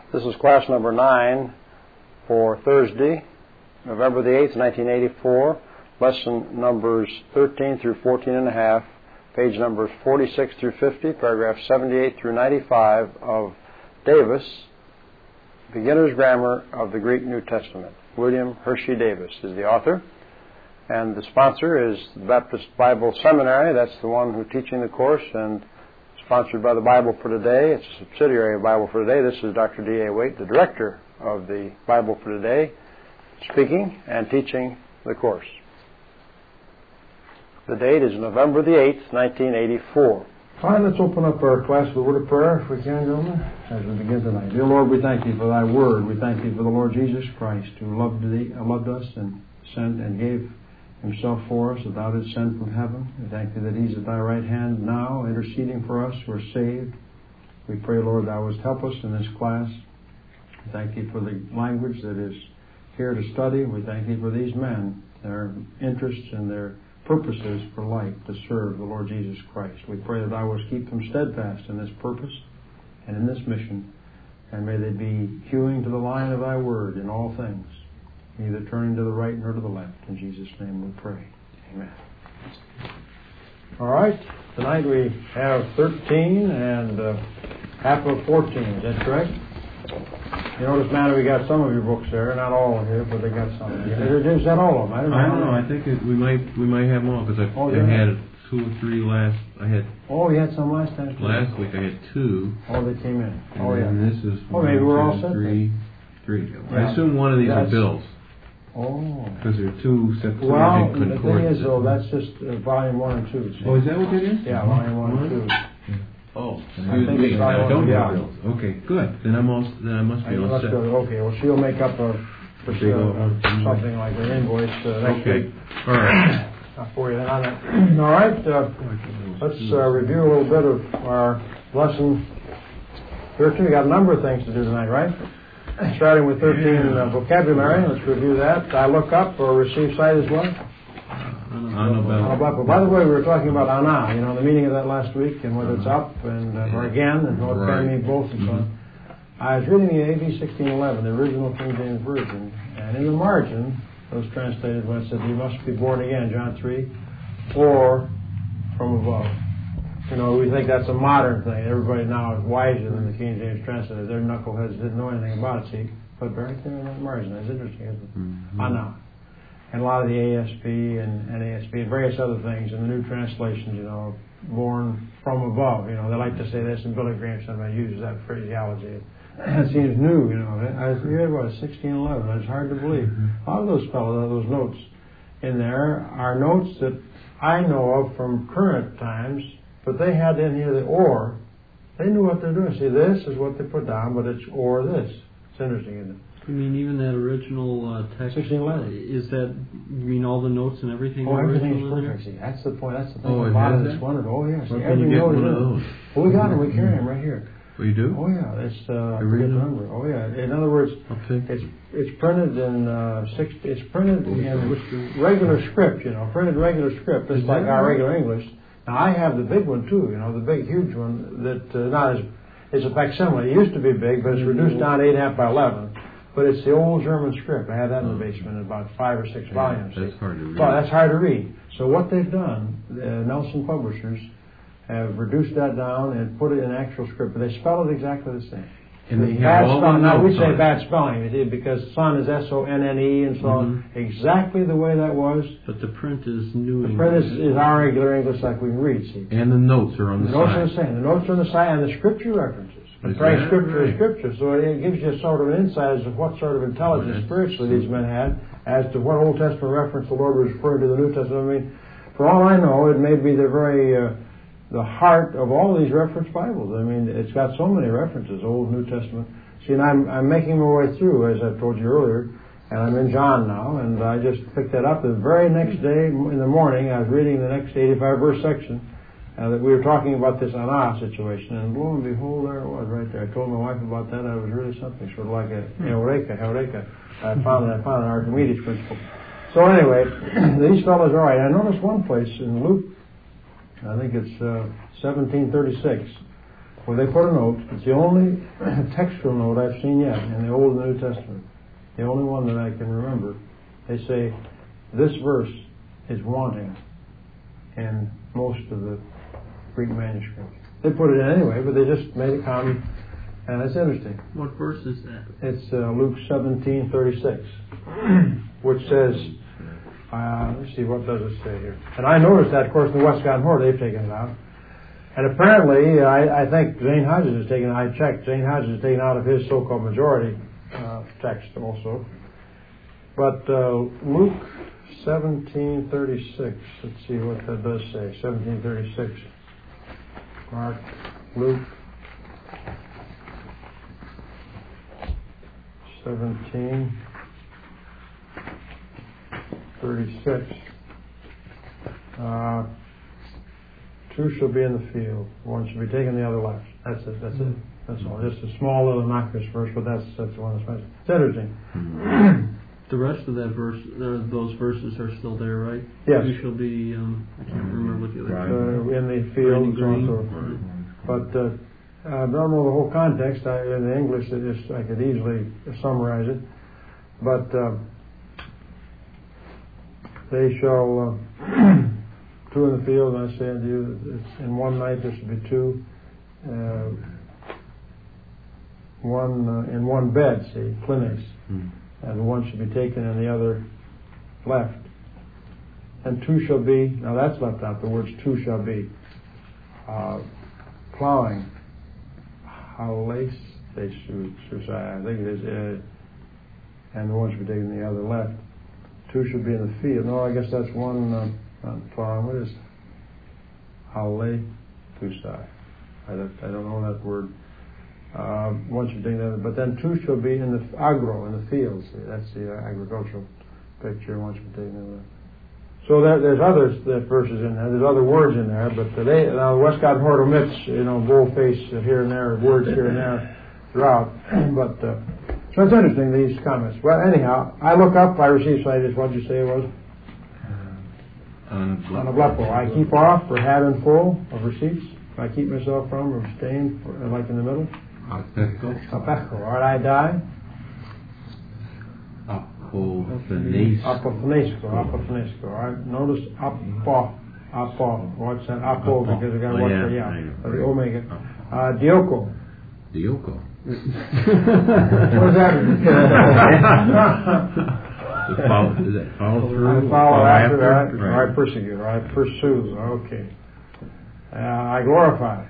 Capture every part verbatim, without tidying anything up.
This is class number nine for Thursday, November the eighth, nineteen eighty-four. Lesson numbers thirteen through fourteen and a half, page numbers forty-six through fifty, paragraphs seventy-eight through ninety-five of Davis, Beginner's Grammar of the Greek New Testament. William Hershey Davis is the author, and the sponsor is the Baptist Bible Seminary. That's the one who's teaching the course, and sponsored by the Bible for Today. It's a subsidiary of Bible for Today. This is Doctor D A Waite, the director of the Bible for Today, speaking and teaching the course. The date is November the eighth, nineteen eighty-four. All right, let's open up our class with a word of prayer, if we can, gentlemen, as we begin tonight. Dear Lord, we thank you for thy word. We thank you for the Lord Jesus Christ, who loved thee, loved us and sent and gave himself for us, that thou didst send from heaven. We thank thee that he's at thy right hand now, interceding for us who are saved. We pray, Lord, thou wouldst help us in this class. We thank thee for the language that is here to study. We thank thee for these men, their interests and their purposes for life to serve the Lord Jesus Christ. We pray that thou wouldst keep them steadfast in this purpose and in this mission, and may they be hewing to the line of thy word in all things, neither turning to the right nor to the left. In Jesus' name we pray. Amen. All right. Tonight we have thirteen and uh, half of fourteen. Is that correct? You notice, man, we got some of your books there. Not all here, but they got some. Is that all of them? I don't know. I don't know. I think it, we might we might have them all, because I, oh, I yeah. had two or three last. I had. Oh, you had some last time. Last week I had two. Oh, they came in. And oh, yeah. And this is. Oh, maybe we're all set. Three. Three. Yeah. I assume one of these That's, are Bill's. Oh. Because there are two separate. Well, the thing is, though, that's just uh, volume one and two. See? Oh, is that what that is? Yeah, volume one and two. Oh, I think me. it's I don't yeah. have Bill's. Okay, good. Then I'm all. Then I must be I all must set. go, okay, well, she'll make up a, for Big uh, old- something like an invoice uh, next Okay. week. All right. Uh, for you then on that. All right, uh, let's uh, review a little bit of our lesson thirteen. We got a number of things to do tonight, right? Starting with thirteen uh, vocabulary. Let's review that. I look up or receive sight as well. Annabelle. By the way, we were talking about ana, you know, the meaning of that last week, and whether it's up and uh, or again, and what Right. can mean both, and so on. I was reading the A B sixteen eleven, the original King James Version, and in the margin, it was translated when it said, "You must be born again," John three, or from above. You know, we think that's a modern thing. Everybody now is wiser than the King James translator. Their knuckleheads didn't know anything about it, see? But very clear in that margin. That's interesting, isn't it? Mm-hmm. Ana. And a lot of the A S P and N A S B and various other things in the new translations, you know, born from above. You know, they like to say this, and Billy Graham sometimes uses that phraseology. It seems new, you know. I was read what sixteen eleven. It's hard to believe. A lot of those fellows, those notes in there are notes that I know of from current times, but they had in here the or. They knew what they're doing. See, this is what they put down, but it's or this. It's interesting, isn't it? You mean even that original uh, text? sixteen eleven. Is that, you mean all the notes and everything? Oh, everything's original in perfect. See, that's the point. That's the thing Oh, it about has it. It's that? wonderful. Oh, yes. Where See, can every you get note is one of in. those? Well, we got them. We carry them right here. Oh, you do? Oh, yeah. It's, uh, I Every forget the note? number. Oh, yeah. In other words, Okay. it's it's printed in uh, six. It's printed in regular script. You know, printed regular script, just Is like that our right? regular English. Now, I have the big one too. You know, the big, huge one that uh, not as it's a facsimile. It used to be big, but it's reduced down to eight and a half by eleven. But it's the old German script. I had that in the basement in about five or six Yeah, volumes. that's hard to read. Well, that's hard to read. So what they've done, uh, Nelson Publishers have reduced that down and put it in actual script, but they spell it exactly the same. And they bad have all the spelling. Now we notes say on it. bad spelling you see, because son is S O N N E and so on. Exactly the way that was. But the print is new. The print is, is our regular English like we can read. See, And the notes are on the the notes side. are the same. The notes are on the side and the scripture references. The Is phrase that scripture is right? scripture, so it gives you sort of an insight as to what sort of intelligence Right. spiritually these men had, as to what Old Testament reference the Lord was referring to the New Testament. I mean, for all I know, it may be the very uh, the heart of all these reference Bibles. I mean, it's got so many references, Old New Testament. See, and I'm I'm making my way through, as I've told you earlier, and I'm in John now, and I just picked that up. The very next day in the morning, I was reading the next eighty-five verse section. Uh, that we were talking about this ana situation, and lo and behold, there it was right there. I told my wife about that. I was really something, sort of like a eureka, eureka. I found I found an Archimedes principle. So anyway, these fellows are right. I noticed one place in Luke, I think it's uh, seventeen thirty-six. where they put a note. It's the only textual note I've seen yet in the Old and New Testament. The only one that I can remember. They say this verse is wanting in most of the Greek manuscripts. They put it in anyway, but they just made a comment, and it's interesting. What verse is that? It's uh, Luke seventeen thirty-six, which says, uh, let's see, what does it say here? And I noticed that, of course, in the Westcott Horde, they've taken it out. And apparently, I, I think Zane Hodges has taken it, I checked, Zane Hodges has taken it out of his so-called majority uh, text also. But uh, Luke seventeen thirty-six, let's see what that does say, seventeen thirty-six. Mark, Luke seventeen thirty-six. Uh, two shall be in the field, one shall be taken, the other left. That's it. That's it. That's all. Just a small little innocuous verse, but that's that's the one that's mentioned. It's interesting. The rest of that verse, uh, those verses are still there, right? Yes. You shall be. Um, I can't remember what the other. Right. Uh, in the fields green. also. But uh, I don't know the whole context. I, in the English, it is, I could easily summarize it. But uh, they shall uh, two in the field, and I say unto you, that it's in one night there shall be two. Uh, one uh, in one bed, see, clinics. Hmm. And one should be taken and the other left. And two shall be, now that's left out, the words two shall be. Uh, plowing. Halace, they should, I think it is, uh, and the one should be taken and the other left. Two should be in the field. No, I guess that's one, uh, not plowing, what is Halace, tusai. I don't, I don't know that word. Uh, one should take that, but then two shall be in the agro, in the fields. See, that's the uh, agricultural picture. One should be taken in the. So there, there's others that verses in there. There's other words in there, but today now Westcott Horde omits, you know, boldface here and there, words here and there throughout. But uh, so it's interesting these comments. Well, anyhow, I look up. I receive cited. What did you say it was? On a blepo. I keep off or have in full of receipts. I keep myself from or abstain, for, like in the middle. Apeko. Apeko. All right, I die. Apophanes. Apophanesco. Apophanesco. All right. Notice apo. Apo. What's that? Apo, because we got to watch for yeah. The omega. Uh, dioko. Dioko. What does that mean? follow, does that follow through? I follow, follow after, after that. Right. I persecute. I pursue. Okay. Uh, I glorify.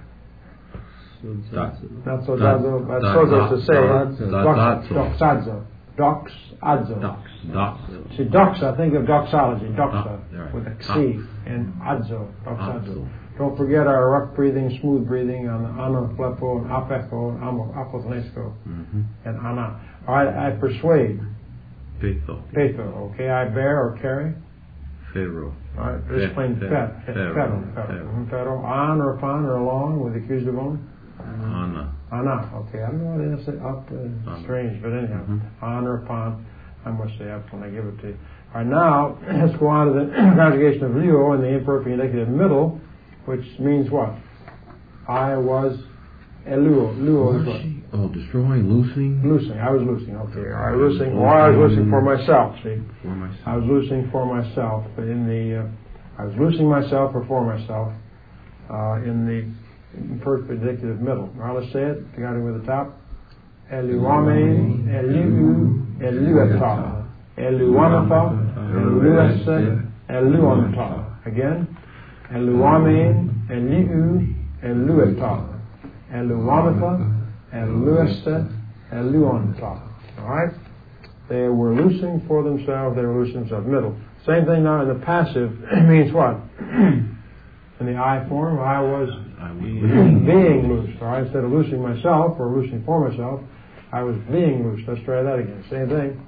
Not so dazo, but so that's to say, doxazo. Doxazo. Dox. See, doxa, think of doxology, doxa, with a C, and adzo, doxazo. Don't forget our rough breathing, smooth breathing on the ana, plepo, and apeko, and apophanesco, and ana. All right, I persuade. Petho. Petho, okay, I bear or carry. Pharaoh. All right, this plain fet, fero, fero, fero, on or upon or along with the accusative only. Anna. Anna, okay, I don't know what to say up, uh, strange, but anyhow, mm-hmm. On or upon, I must say up when I give it to you. All right, now, let's go on to the conjugation of Leo in the imperfect indicative middle, which means what? I was eluo. Luo is what? Oh, destroying, loosing? Loosing, I was loosing, okay. I was loosing, or I was loosing for myself, see? For myself. I was loosing for myself, but in the, uh, I was loosing myself or for myself, uh, in the imperfect indicative middle. Now let's say it, beginning with the top. Eluame, elu, elueta. Eluamata, eluese, eluamata. Again. Eluame, elu, elueta. Eluamata, eluese, eluamata. Alright? They were loosing for themselves, they were loosing themselves. Middle. Same thing now in the passive means what? In the I form, I was being loosed. All right, instead of loosing myself or loosing for myself, I was being loosed. Let's try that again. Same thing.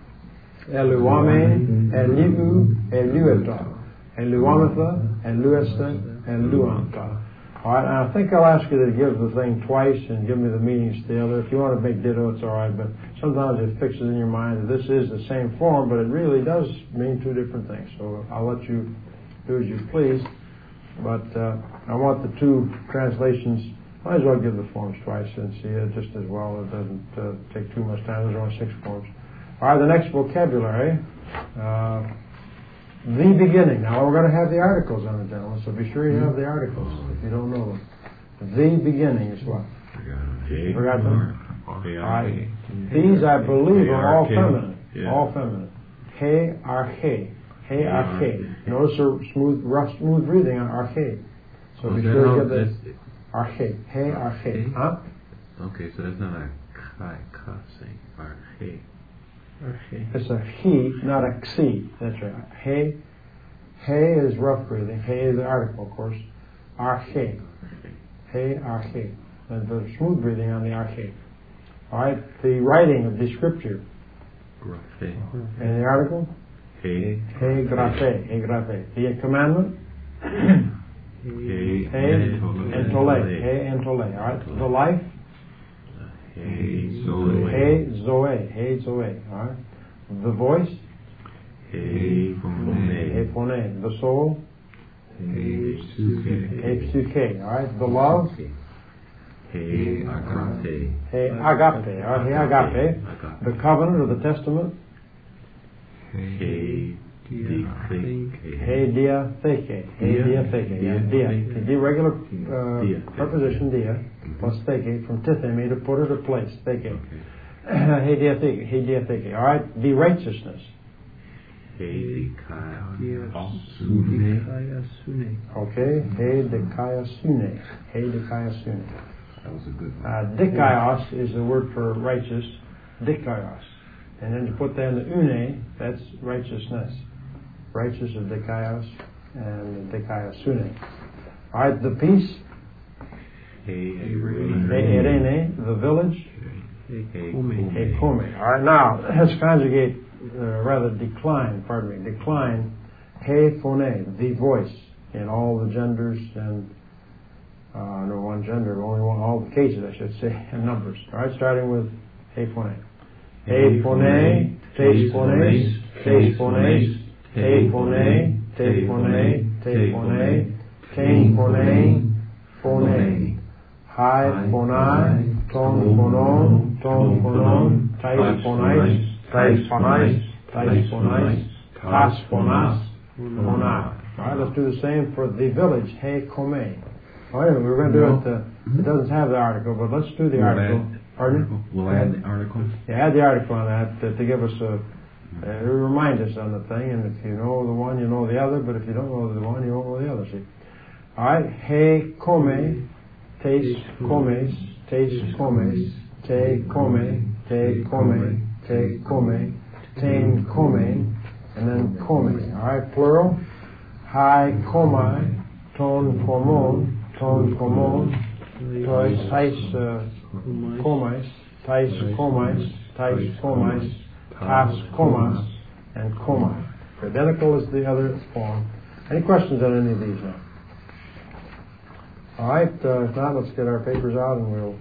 Eluame, eliu, elueta. Eluamatha, eluesta, eluanta. All right, and I think I'll ask you to give the thing twice and give me the meanings together. If you want to make ditto, it's all right, but sometimes it fixes in your mind that this is the same form, but it really does mean two different things. So I'll let you do as you please. But uh, I want the two translations Might as well give the forms twice and see it just as well. It doesn't uh, take too much time. There's only six forms. All right, the next vocabulary, uh, the beginning. Now we're going to have the articles on it, gentlemen, so be sure you have the articles if you don't know them. The beginning is what? You forgot them? All right. These, I believe, are all feminine. Yeah. All feminine. He, arche. He, arche. Notice the smooth, rough, smooth breathing on arche. So be sure you get this. Arche. He, arche. Huh? Okay, so that's not a kai cussing. Arche. It's a he, not a xi. That's right. He, he is rough breathing. He is the article, of course. Arche. He, arche. And the smooth breathing on the arche. All right. The writing of the scripture. Grafe. And the article? He. He, grafe. He, grafe. The commandment? He. He, entole. He, entole. All right. The life? He. Zoe. He, zoe. He, zoe. All right. The voice? He. Phone. He, phone. The soul? He. Suke. He, psuche. All right. The love? He. Agape. He, agape. All right. He, agape. The covenant or the testament? He. He, dia, theke. He, dia, theke. Yeah, dia. The regular uh, preposition dia plus theke from tithemi to put or to place. Theke. He, dia, theke. He, dia, theke. All right. The righteousness. He. Okay. He, dekaya sune. He, dekaya sune. That was a good one. Uh, dikaios is the word for righteous. Dikaios. And then you put that in the une, that's righteousness. Righteous of dikaios and dikaios sune. All right, the peace. Erene, the village. Ekome. All right, now let's conjugate, uh, rather decline, pardon me, decline. He phone, the voice, in all the genders and uh, no one gender, only one, all the cases, I should say, and numbers. All right, starting with he phone. He phone, te phone, te phone. Te phone, te phone, te phone, te phone, phone. Hi phonai, ton phonon, ton phonon, tais phonais, tais phonais, tais phonais, tas phonas, phonai. All right, let's do the same for the village. He come. All right, we're going to do it. Uh, it doesn't have the article, but let's do the article. Pardon? We'll add the article. Yeah, add the article on that to, to give us a. Uh, remind us on the thing, and if you know the one, you know the other, but if you don't know the one, you won't know the other, see. Alright, he come, tes comes, tes comes, te come, te come, te come, ten come, and then come. Alright, plural. Hi comai, ton comon, ton comon, tois tais comais, tais comais, tais comais, tas, comas, and comai. Identical as the other form. Any questions on any of these now? All right, uh, if not, let's get our papers out and we'll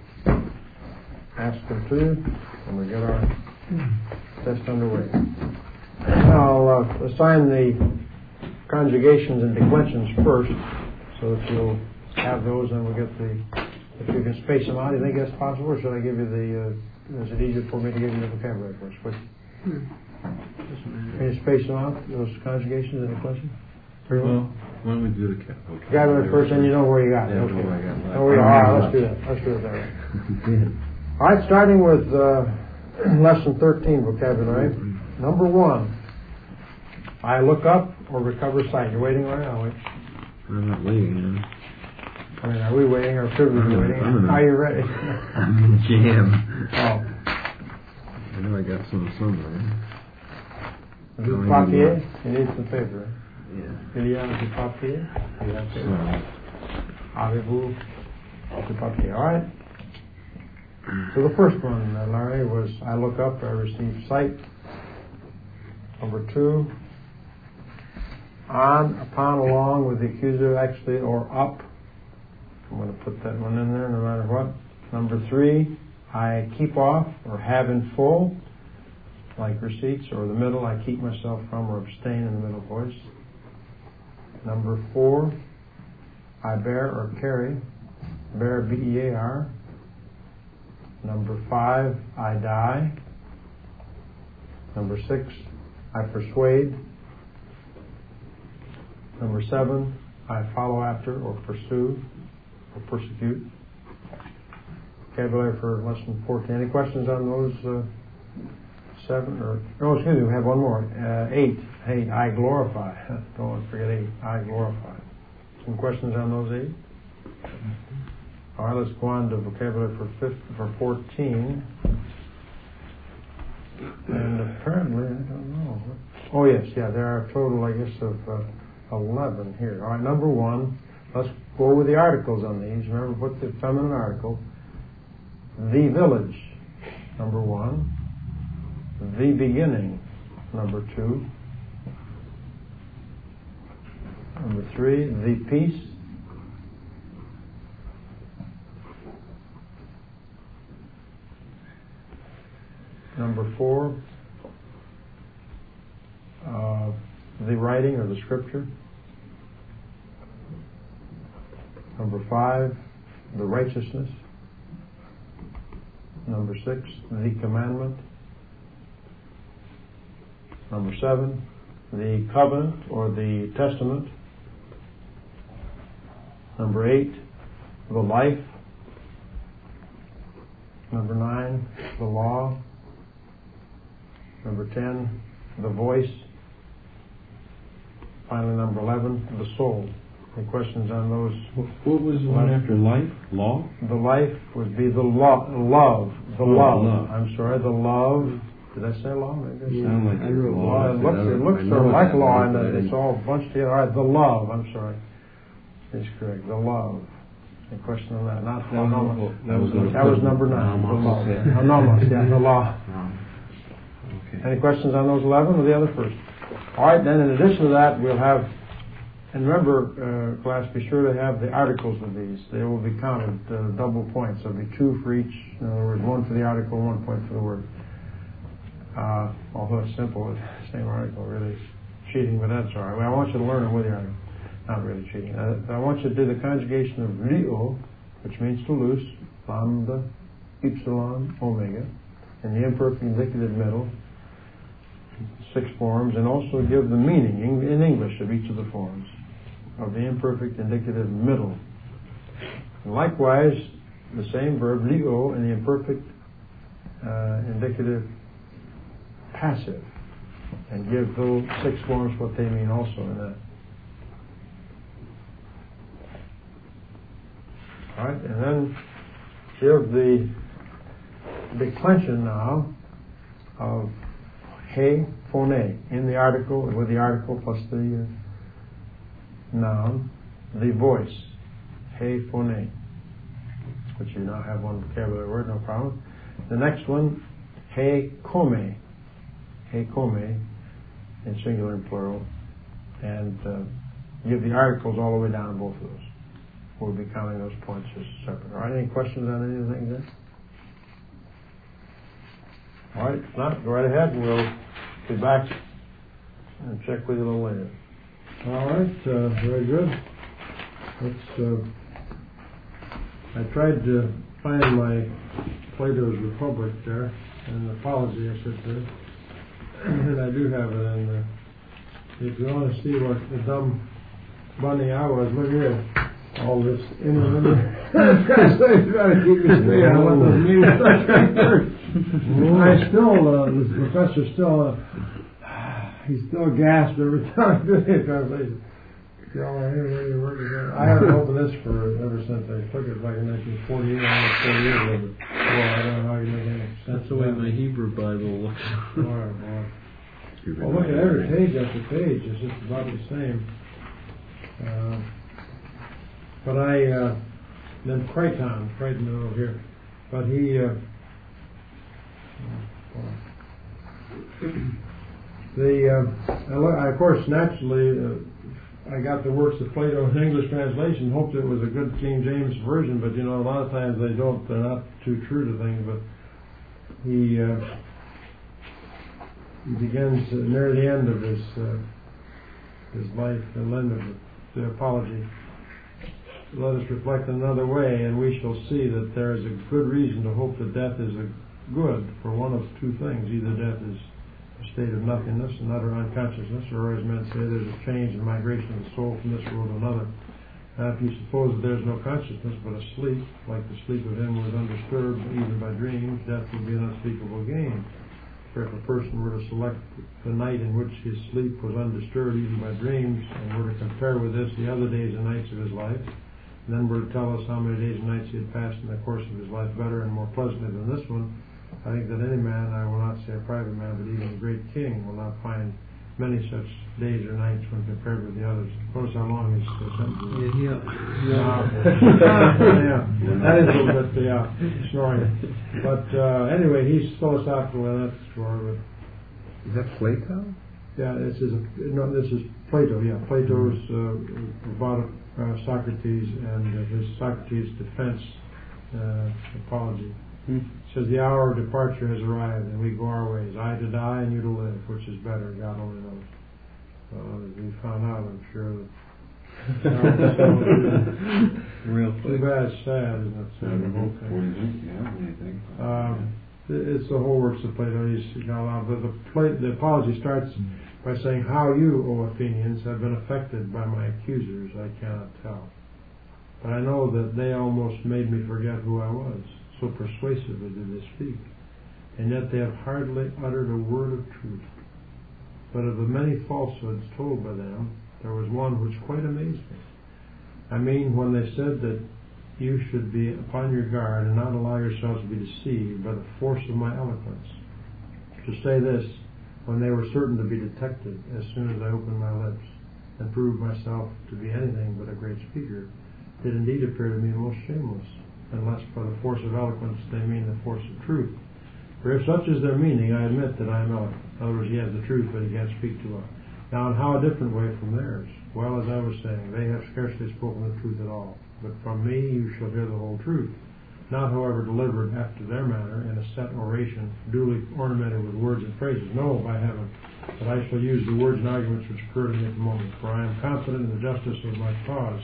ask them to you, and we'll get our test underway. I'll uh, assign the conjugations and declensions first, so that you'll have those, and we'll get the, if you can space them out. Do you think that's possible, or should I give you the, uh, is it easier for me to give you the vocabulary first? Which, Hmm. Can you space them out, those conjugations and declensions? Pretty well. Well, why don't we do the cat? You got it first, and you know where you got it. Yeah, Okay. where I got it. Oh, yeah, all right, let's do that. Let's do it that way. All right, starting with uh, lesson thirteen vocabulary. Number one, I look up or recover sight. You're waiting, right? Are we? I'm not waiting, you know. I mean, are we waiting or should we be waiting? Are you ready? I'm in jam. Oh. I know I got some somewhere. Du papier? You need some paper. Yeah. Il y a du papier? You have paper? Avez-vous du papier? All right. So the first one, uh, Larry, was I look up, I receive sight. Number two, on, upon, along with the accusative, actually, or up. I'm going to put that one in there no matter what. Number three, I keep off or have in full, like receipts, or the middle, I keep myself from or abstain in the middle voice. Number four, I bear or carry. bear, B E A R. Number five, I die. Number six, I persuade. Number seven, I follow after or pursue or persecute. Vocabulary for lesson fourteen. Any questions on those uh, seven? Or oh, excuse me, we have one more. Uh, eight. Hey, I glorify. Don't forget eight. I glorify. Some questions on those eight? All right, let's go on to vocabulary for fifth, for fourteen. And apparently, I don't know. Oh yes, yeah, there are a total, I guess, of uh, eleven here. All right, number one. Let's go with the articles on these. Remember, put the feminine article. The village, number one. The beginning, number two. Number three, the peace. Number four, uh, the writing or the scripture. Number five, the righteousness. Number six, the commandment. Number seven, the covenant or the testament. Number eight, the life. Number nine, the law. Number ten, the voice. Finally, number eleven, the soul. Any questions on those? What was the one after life? Law? The life would be the lo- love. The oh, love. love. I'm sorry, the love. Did I say law? Maybe. Sound like I law. law. It looks, it looks sort of like law, and it's all bunched together. All right, the love. I'm sorry. That's correct. The love. Any question on that? Not that, was, that, was, was, that was number nine. The law. Anonymous, yeah, the law. Okay. Any questions on those eleven or the other first? All right, then in addition to that, we'll have, and remember, uh, class, be sure to have the articles of these. They will be counted uh, double points. There'll be two for each. In other words, one for the article, one point for the word. Uh, although it's simple, it's the same article, really. It's cheating, but that's all right. Well, I want you to learn them with the article. Not really cheating. I, I want you to do the conjugation of rio, which means to loose, lambda, epsilon, omega, and the imperfect indicative middle, six forms, and also give the meaning in, in English of each of the forms of the imperfect indicative middle. And likewise, the same verb, rio, and the imperfect uh, indicative passive, and give those six forms what they mean also in that. All right, and then give the declension now of he, phone, in the article, with the article plus the uh, noun, the voice, he, phone, which you now have one vocabulary word, no problem. The next one, he, come, he, come, in singular and plural, and uh, give the articles all the way down both of those. We'll be counting those points as separate. All right, any questions on any of the things there? All right, if not, go right ahead and we'll be back and check with you a little later. All right, uh, very good. Let's, uh, I tried to find my Plato's Republic there, an apology, I should say. And I do have it in there. If you want to see what the dumb bunny I was, look here. All this in and you got to keep me straight on what this means. I still, uh, this professor still, uh, he still gasps every time I do the translation. I haven't opened this for ever since I took it back in nineteen forty-eight. Almost forty years of it. Well, I don't know how you make any sense. That's the way my Hebrew Bible looks. Boy, boy. Well, look at every page after page. It's just about the same. Uh, But I, uh, then Crichton, Crichton over here, but he, uh, the, uh, I, of course, naturally, uh, I got the works of Plato in English translation, hoped it was a good King James version, but you know, a lot of times they don't, they're not too true to things, but he, uh, he begins uh, near the end of his, uh, his life, the end of the apology. let us reflect in another way, and we shall see that there is a good reason to hope that death is a good for one of two things. Either death is a state of nothingness and utter unconsciousness, or as men say, there's a change and migration of the soul from this world to another. Now, if you suppose that there's no consciousness but a sleep, like the sleep of him who is undisturbed even by dreams, death would be an unspeakable gain. For if a person were to select the night in which his sleep was undisturbed even by dreams, and were to compare with this the other days and nights of his life, and then were to tell us how many days and nights he had passed in the course of his life better and more pleasantly than this one, I think that any man, I will not say a private man, but even a great king, will not find many such days or nights when compared with the others. Notice how long his sentence is. Yeah, Yeah. yeah. That is a little bit, yeah, snoring. But uh, anyway, he's philosophical in that story. Is that Plato? Yeah, this is a, no, this is Plato. Yeah, Plato's uh, about uh, Socrates and uh, his Socrates' defense uh, apology. Hmm. It says the hour of departure has arrived, and we go our ways. I to die, and you to live. Which is better? God only knows. Uh, we found out, I'm sure. That Real too bad, it's sad, isn't it? Sad, the whole thing. What do you think? Yeah, what do you think? Um, it's the whole works of Plato. He's not allowed. The, the, Plato, the apology starts by saying, "How you, O Athenians, have been affected by my accusers, I cannot tell. But I know that they almost made me forget who I was. So persuasively did they speak, and yet they have hardly uttered a word of truth. But of the many falsehoods told by them, there was one which quite amazed me. I mean, when they said that you should be upon your guard and not allow yourselves to be deceived by the force of my eloquence. To say this, when they were certain to be detected as soon as I opened my lips, and proved myself to be anything but a great speaker, did indeed appear to me most shameless, unless by the force of eloquence they mean the force of truth. For if such is their meaning, I admit that I am eloquent. In other words, he has the truth, but he can't speak to us. Now, in how a different way from theirs? Well, as I was saying, they have scarcely spoken the truth at all. But from me you shall hear the whole truth, not, however, delivered after their manner in a set oration, duly ornamented with words and phrases. No, by heaven, but I shall use the words and arguments which occur to me at the moment, for I am confident in the justice of my cause.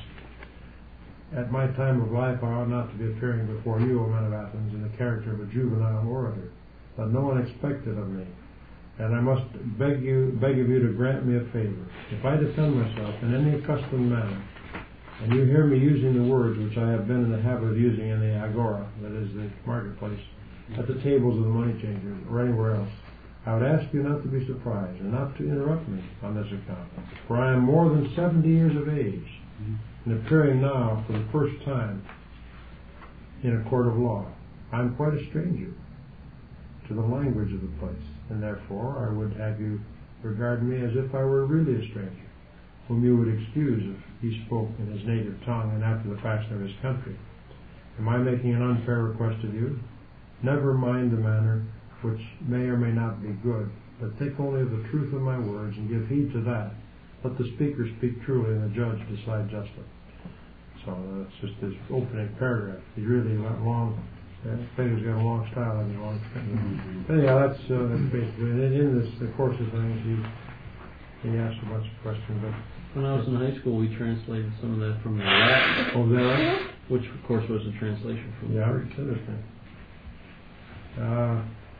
At my time of life I ought not to be appearing before you, O men of Athens, in the character of a juvenile orator, but no one expected of me. And I must beg you, beg of you to grant me a favor. If I defend myself in any accustomed manner, and you hear me using the words which I have been in the habit of using in the agora, that is the marketplace, at the tables of the money changers, or anywhere else, I would ask you not to be surprised, and not to interrupt me on this account. For I am more than seventy years of age, and appearing now for the first time in a court of law. I am quite a stranger to the language of the place, and therefore I would have you regard me as if I were really a stranger, whom you would excuse if he spoke in his native tongue and after the fashion of his country. Am I making an unfair request of you? Never mind the manner, which may or may not be good, but think only of the truth of my words and give heed to that. Let the speaker speak truly and the judge decide justly. So that's just this opening paragraph. He's really long. Plato's got a long style and a long mm-hmm. But anyhow, that's, uh, that's basically in, in this the course of things. He he asked a bunch of questions. But when I was in high school, we translated some of that from the Latin. Oh, there, which of course was a translation from yeah, the Greek. It's interesting. Uh,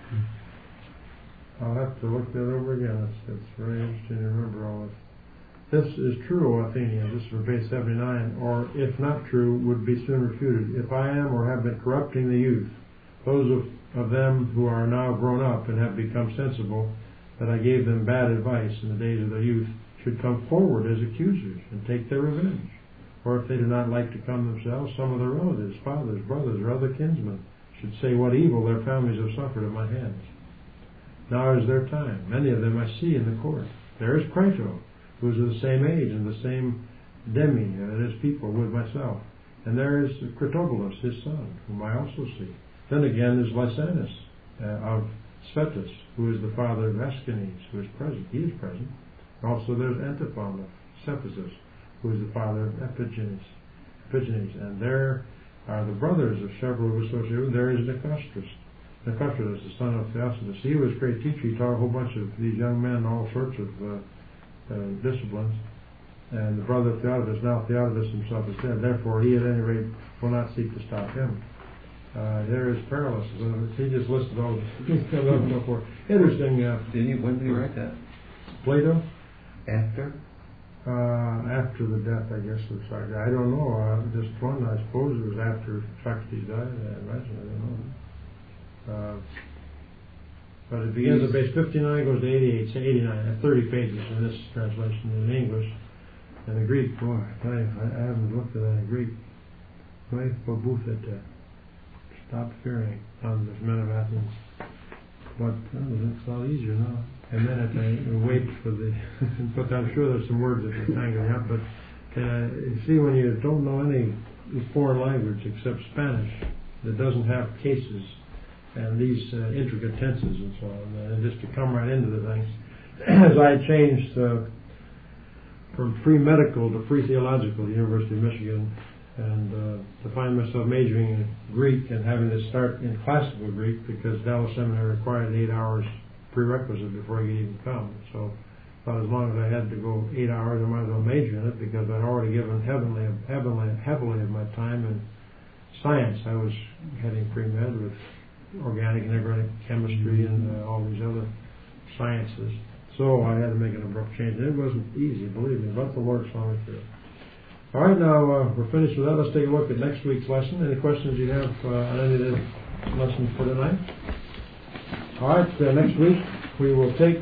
I'll have to look that over again. It's it's very interesting to remember all this. This is true, O Athenians, this is from page seventy-nine, or if not true, would be soon refuted. If I am or have been corrupting the youth, those of, of them who are now grown up and have become sensible that I gave them bad advice in the days of their youth, should come forward as accusers and take their revenge. Or if they do not like to come themselves, some of their relatives, fathers, brothers, or other kinsmen should say what evil their families have suffered at my hands. Now is their time. Many of them I see in the court. There is Crito, who is of the same age and the same demi, uh, his people, with myself. And there is Critobulus, his son, whom I also see. Then again there's Lysanus uh, of Sphetus, who is the father of Aeschines, who is present. He is present. Also there's Antiphon of Cephisus, who is the father of Epigenes. Epigenes. And there are the brothers of several who associated with. There is Nicostratus, Nicostratus, the son of Theocytus. He was a great teacher. He taught a whole bunch of these young men all sorts of uh, Uh, disciplines. And the brother of Theodotus, now Theodotus himself, has said, therefore he at any rate will not seek to stop him. Uh, there is perilous. He just listed all this. So forth. Interesting. Uh, Did you, when did he write that? Plato? After? Uh, after the death, I guess, of Socrates. I don't know. Uh, just one, I suppose it was after Socrates died. I imagine. I don't know. Uh, but it begins at base fifty-nine, goes to eighty-eight, so eighty-nine, thirty pages in this translation in English. And the Greek, boy, I, I haven't looked at that in Greek. Stop fearing on the men of Athens. But oh, it's a lot easier now. And then I wait for the. But I'm sure there's some words that are tangling up. But uh, you see, when you don't know any foreign language except Spanish that doesn't have cases and these uh, intricate tenses and so on, and just to come right into the things, as I changed uh, from pre-medical to pre-theological at the University of Michigan, and uh, to find myself majoring in Greek and having to start in classical Greek because Dallas Seminary required eight hours prerequisite before you could even come. So I thought as long as I had to go eight hours, I might as well major in it because I'd already given heavenly, heavenly, heavily of my time in science. I was heading pre-med with organic and inorganic chemistry and uh, all these other sciences. So I had to make an abrupt change. And it wasn't easy, believe me, but the Lord saw me through it. All right, now uh, we're finished with that. Let's take a look at next week's lesson. Any questions you have uh, on any of the lessons for tonight? All right, uh, next week we will take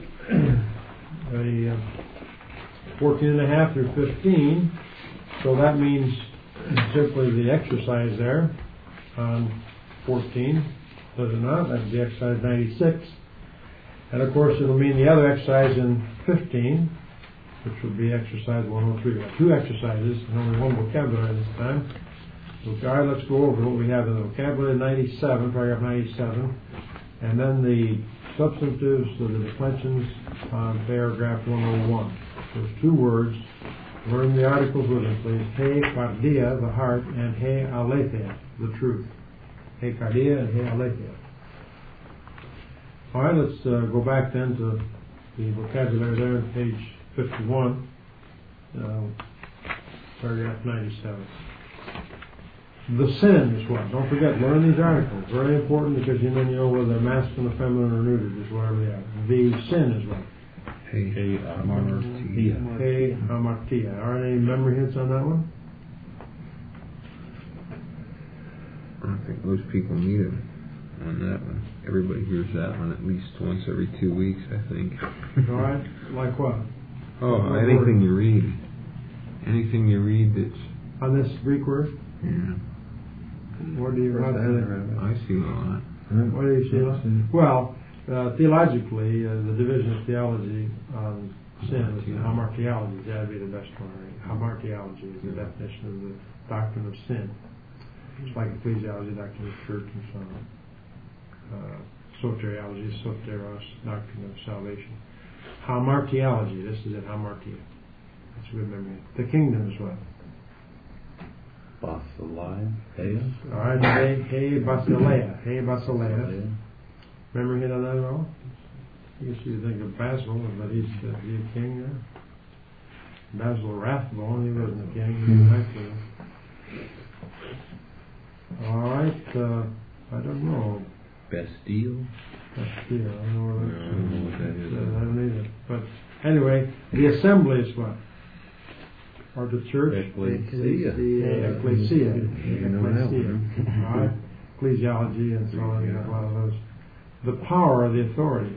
a uh, fourteen and a half through fifteen. So that means simply the exercise there on fourteen. Does it not? That's the exercise ninety-six. And of course it'll mean the other exercise in fifteen, which would be exercise one oh three. We have two exercises and only one vocabulary this time. So, all right, let's go over what we have in the vocabulary ninety-seven, paragraph ninety-seven, and then the substantives of the declensions on paragraph one oh one. Those two words, learn the articles with them, please. He cardia, the heart, and he aletheia, the truth. He cardia and he aletheia. All right, let's uh, go back then to the vocabulary there on page fifty-one, uh, paragraph ninety-seven. The sin is what? Don't forget, learn these articles. Very important because you then you know whether they're masculine or feminine or neutered, is whatever they are. The sin is what? Hey, hamartia. Hey, hamartia. Are there any memory hits on that one? I don't think most people need it on that one. Everybody hears that one at least once every two weeks, I think. All right, like what? Oh, what anything word? You read. Anything you read that's... On this Greek word? Yeah. Where do you have it? I see a lot. What do you see a lot? Well, uh, theologically, uh, the division of theology on sin is hamartiology. That would be the best one. Right? Hamartiology is the definition of the doctrine of sin. It's like ecclesiology, doctrine of church, and so on. Uh, soteriology, soteros, doctrine of salvation. Hamartiology, this is it, hamartia. That's a good memory. The kingdom is what? Basileia. Hey. All right, hey, hey, Basileia. Hey, Basileia. Remember hit on that at all? You see, you think of Basil, but he's uh, he a king there. Basil Rathbone, he wasn't a king, he was actually. All right, uh, I don't know. Bastille? Bastille, I don't know where that's. No, I don't know what that is. Uh, I don't either. But anyway, the assembly is what? Or the church? Ecclesia. Ecclesia. Ecclesia. Ecclesia. All right. Ecclesiology and so on. You have a lot of those. The power, the authority.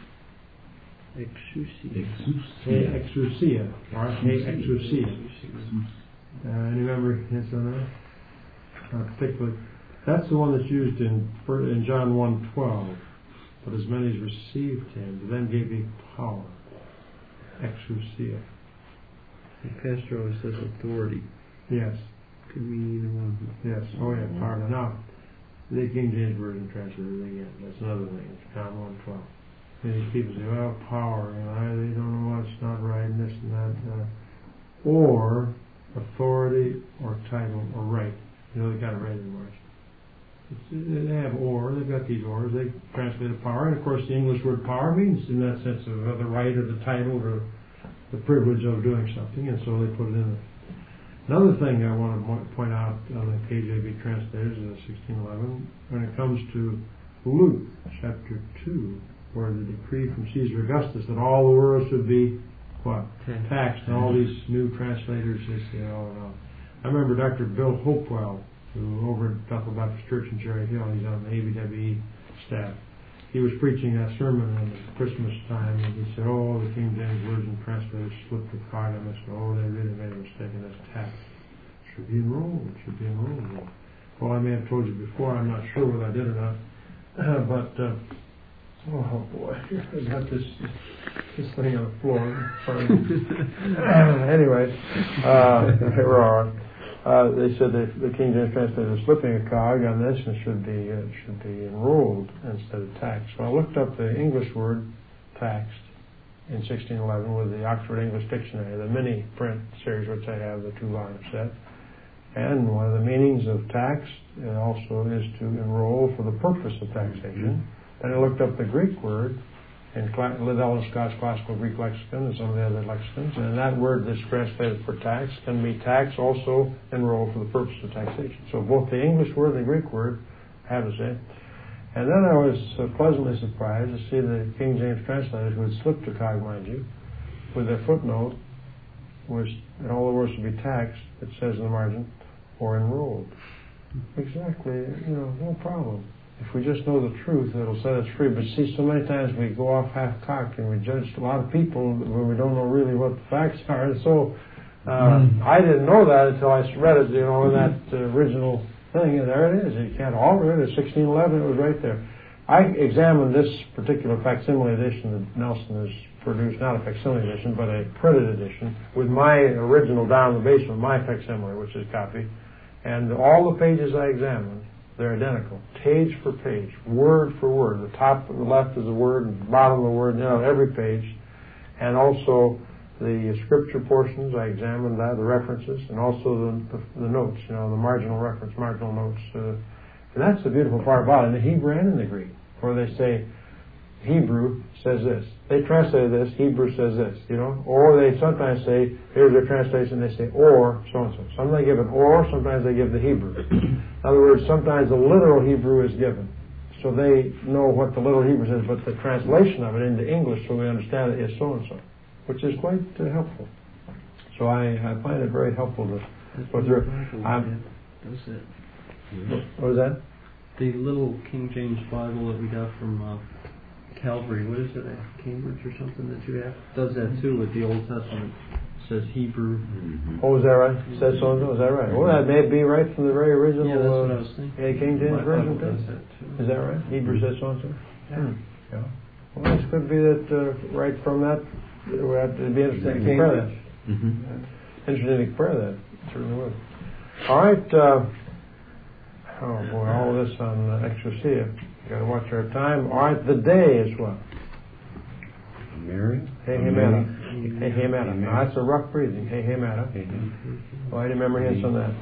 Exousia. Hey, exousia. All right. Hey, exousia. Uh, any memory hints on that? Uh, particularly, that's the one that's used in in John one twelve. But as many as received him, to them gave he power. Exousia. The pastor always says authority. Yes. Could mean either one. Yes. Oh yeah, power. Now, the King James Version translates everything in. That's another thing. It's John one twelve. And these people say, well, power, you know, they don't know what's not right and this and that. Uh, or authority or title or right. You know, they got it right in words. It's, they have or, they've got these ors, they translate power. And of course, the English word power means in that sense of the right or the title or the privilege of doing something, and so they put it in there. Another thing I want to point out on the K J V translators in sixteen eleven, when it comes to Luke chapter two, where the decree from Caesar Augustus that all the world should be what? Taxed. And all these new translators, they say, oh no. I remember Doctor Bill Hopewell, who over at Bethel Baptist Church in Cherry Hill, he's on the A B W E staff. He was preaching that sermon at Christmas time, and he said, oh, the King James Version translators slipped the card on this. Oh, they really made a mistake in this tax. It should be enrolled. It should be enrolled. Well, I may have told you before. I'm not sure whether I did or not. Uh, but, uh, oh, boy. I got this this thing on the floor. Sorry. Anyway, uh, we're all right. Uh, they said that the King James translator is slipping a cog on this and should be uh, should be enrolled instead of taxed. So I looked up the English word taxed in sixteen eleven with the Oxford English Dictionary, the mini print series which I have, the two volume set. And one of the meanings of tax uh, also is to enroll for the purpose of taxation. Then I looked up the Greek word in Liddell and Scott's Classical Greek Lexicon and some of the other lexicons, and that word that's translated for tax can be tax, also enroll for the purpose of taxation. So both the English word and the Greek word have the same. And then I was uh, pleasantly surprised to see the King James translators, who had slipped a cog, mind you, with their footnote, was that all the words should be taxed, it says in the margin, or enrolled. Exactly, you know, no problem. If we just know the truth, it'll set us free. But see, so many times we go off half-cocked and we judge a lot of people when we don't know really what the facts are. And so uh, mm. I didn't know that until I read it, you know, in that uh, original thing. And there it is. You can't alter it. It's sixteen eleven. It was right there. I examined this particular facsimile edition that Nelson has produced, not a facsimile edition, but a printed edition, with my original down in the basement, my facsimile, which is copied. And all the pages I examined, they're identical, page for page, word for word. The top and the left is a word, and the bottom of the word, you know, every page. And also the scripture portions, I examined that, the references, and also the, the, the notes, you know, the marginal reference, marginal notes. Uh, and that's the beautiful part about it, in the Hebrew and in the Greek, where they say, Hebrew says this. They translate this, Hebrew says this, you know. Or they sometimes say, here's their translation, they say, or so-and-so. Sometimes they give an or, sometimes they give the Hebrew. In other words, sometimes the literal Hebrew is given. So they know what the literal Hebrew says, but the translation of it into English, so we understand it, is so-and-so, which is quite uh, helpful. So I, I find it very helpful to go through. Um, That's it. What was that? The little King James Bible that we got from uh, Calvary, what is it, at Cambridge or something that you have? Does that too with the Old Testament. It says Hebrew. Mm-hmm. Oh, is that right? It says so and so? Is that right? Well, that may be right from the very original. Yeah, that's uh, what I was thinking. Yeah, King James My Version. Bible does that too. Is that right? Hebrew says so and so? Yeah. yeah. Well, this could be that uh, right from that. It would have to be interesting to compare that. Mm-hmm. Interesting to compare that. It certainly would. All right. Uh, oh, boy, all of this on uh, Exousia. Got to watch our time. All right, the day is what? Mary. Hey, hey, Mata. Hey, hey, Mata. Now, that's a rough breathing. Hey, hey, Mata. Well, I remember hints on that.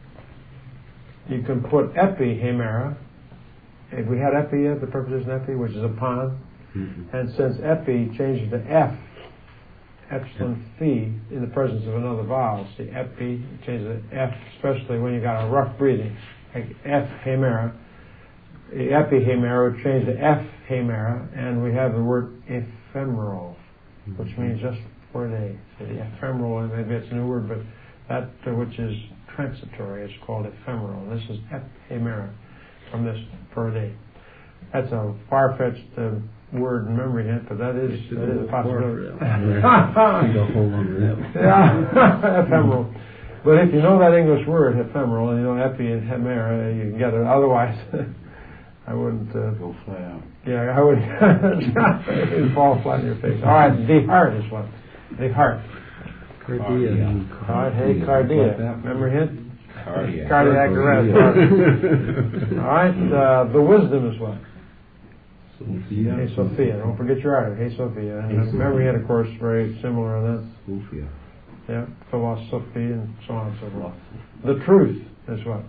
You can put epi, hey, Mara. If we had epi yet, the preposition epi, which is upon, mm-hmm. and since epi changes to f, epsilon phi, in the presence of another vowel, see, epi changes to f, especially when you got a rough breathing, like f, hey, Mara. Epihemera would change to F-hemera, and we have the word ephemeral, which means just for a day. So the ephemeral, maybe it's a new word, but that uh, which is transitory is called ephemeral. This is Ephemera from this for a day. That's a far-fetched uh, word and memory hint, but that is, that is a possibility. Yeah, ephemeral. But if you know that English word, ephemeral, and you know epi and hemera, you can get it. Otherwise, I wouldn't uh, go flat out. Yeah, I would it'd fall flat in your face. All right, the heart is what? The heart. Cardia. All right, hey, cardia. Remember hint? Cardiac. Cardiac arrest. All right, uh, the wisdom is what? Sophia. Hey, Sophia. Don't forget your artery. Hey, Sophia. And hey, memory hint, of course, very similar on that. Sophia. Yeah, philosophy and so on and so forth. The truth is what?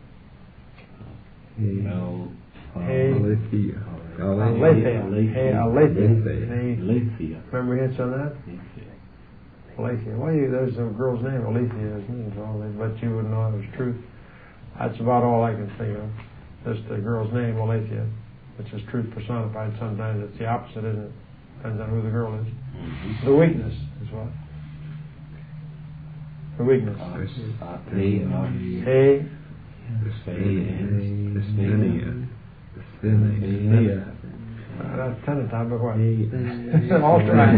Hey. Hey, Aletheia. Aletheia. Hey, Aletheia. Aletheia. Remember hints on that? Alethea. Well, you, there's a girl's name, Alethea, isn't it? So, but you wouldn't know it was truth. That's about all I can think of. Just the girl's name, Alethea, which is truth personified. Sometimes it's the opposite, isn't it? Depends on who the girl is. Mm-hmm. The weakness is what? The weakness. Hey. That's ten time, but what? All right.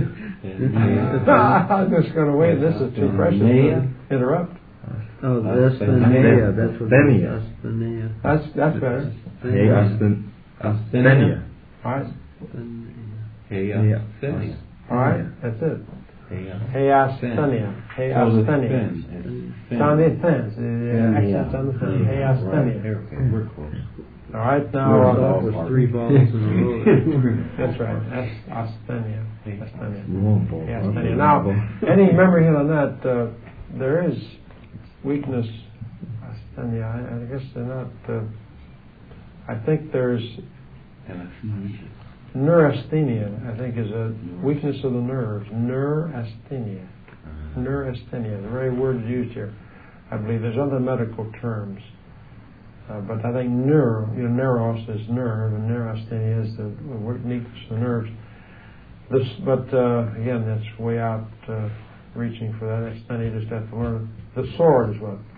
I'm just going to wait. This is too precious to interrupt. Oh, asthenia. That's what it is. Asthenia. That's that's better. Hey, asthenia. All right. Hey, asthenia. All right. That's it. Hey, asthenia. Hey, asthenia. Sound the fence. The accent's on the fence. Hey, asthenia. We're close. All right, now that was three balls in a row. That's right. That's asthenia. Asthenia. Asthenia. Now, any memory hit on that? Uh, there is weakness. Asthenia. I, I guess they're not. Uh, I think there's neurasthenia. I think is a weakness of the nerves. Neurasthenia. Neurasthenia. The very word used here. I believe there's other medical terms. Uh, but I think neuro, you know, neuros is nerve, and neurasthenia is the weakness of the nerves. This, but uh, again, that's way out uh, reaching for that. Asthenia, you just have to learn. The sword is what?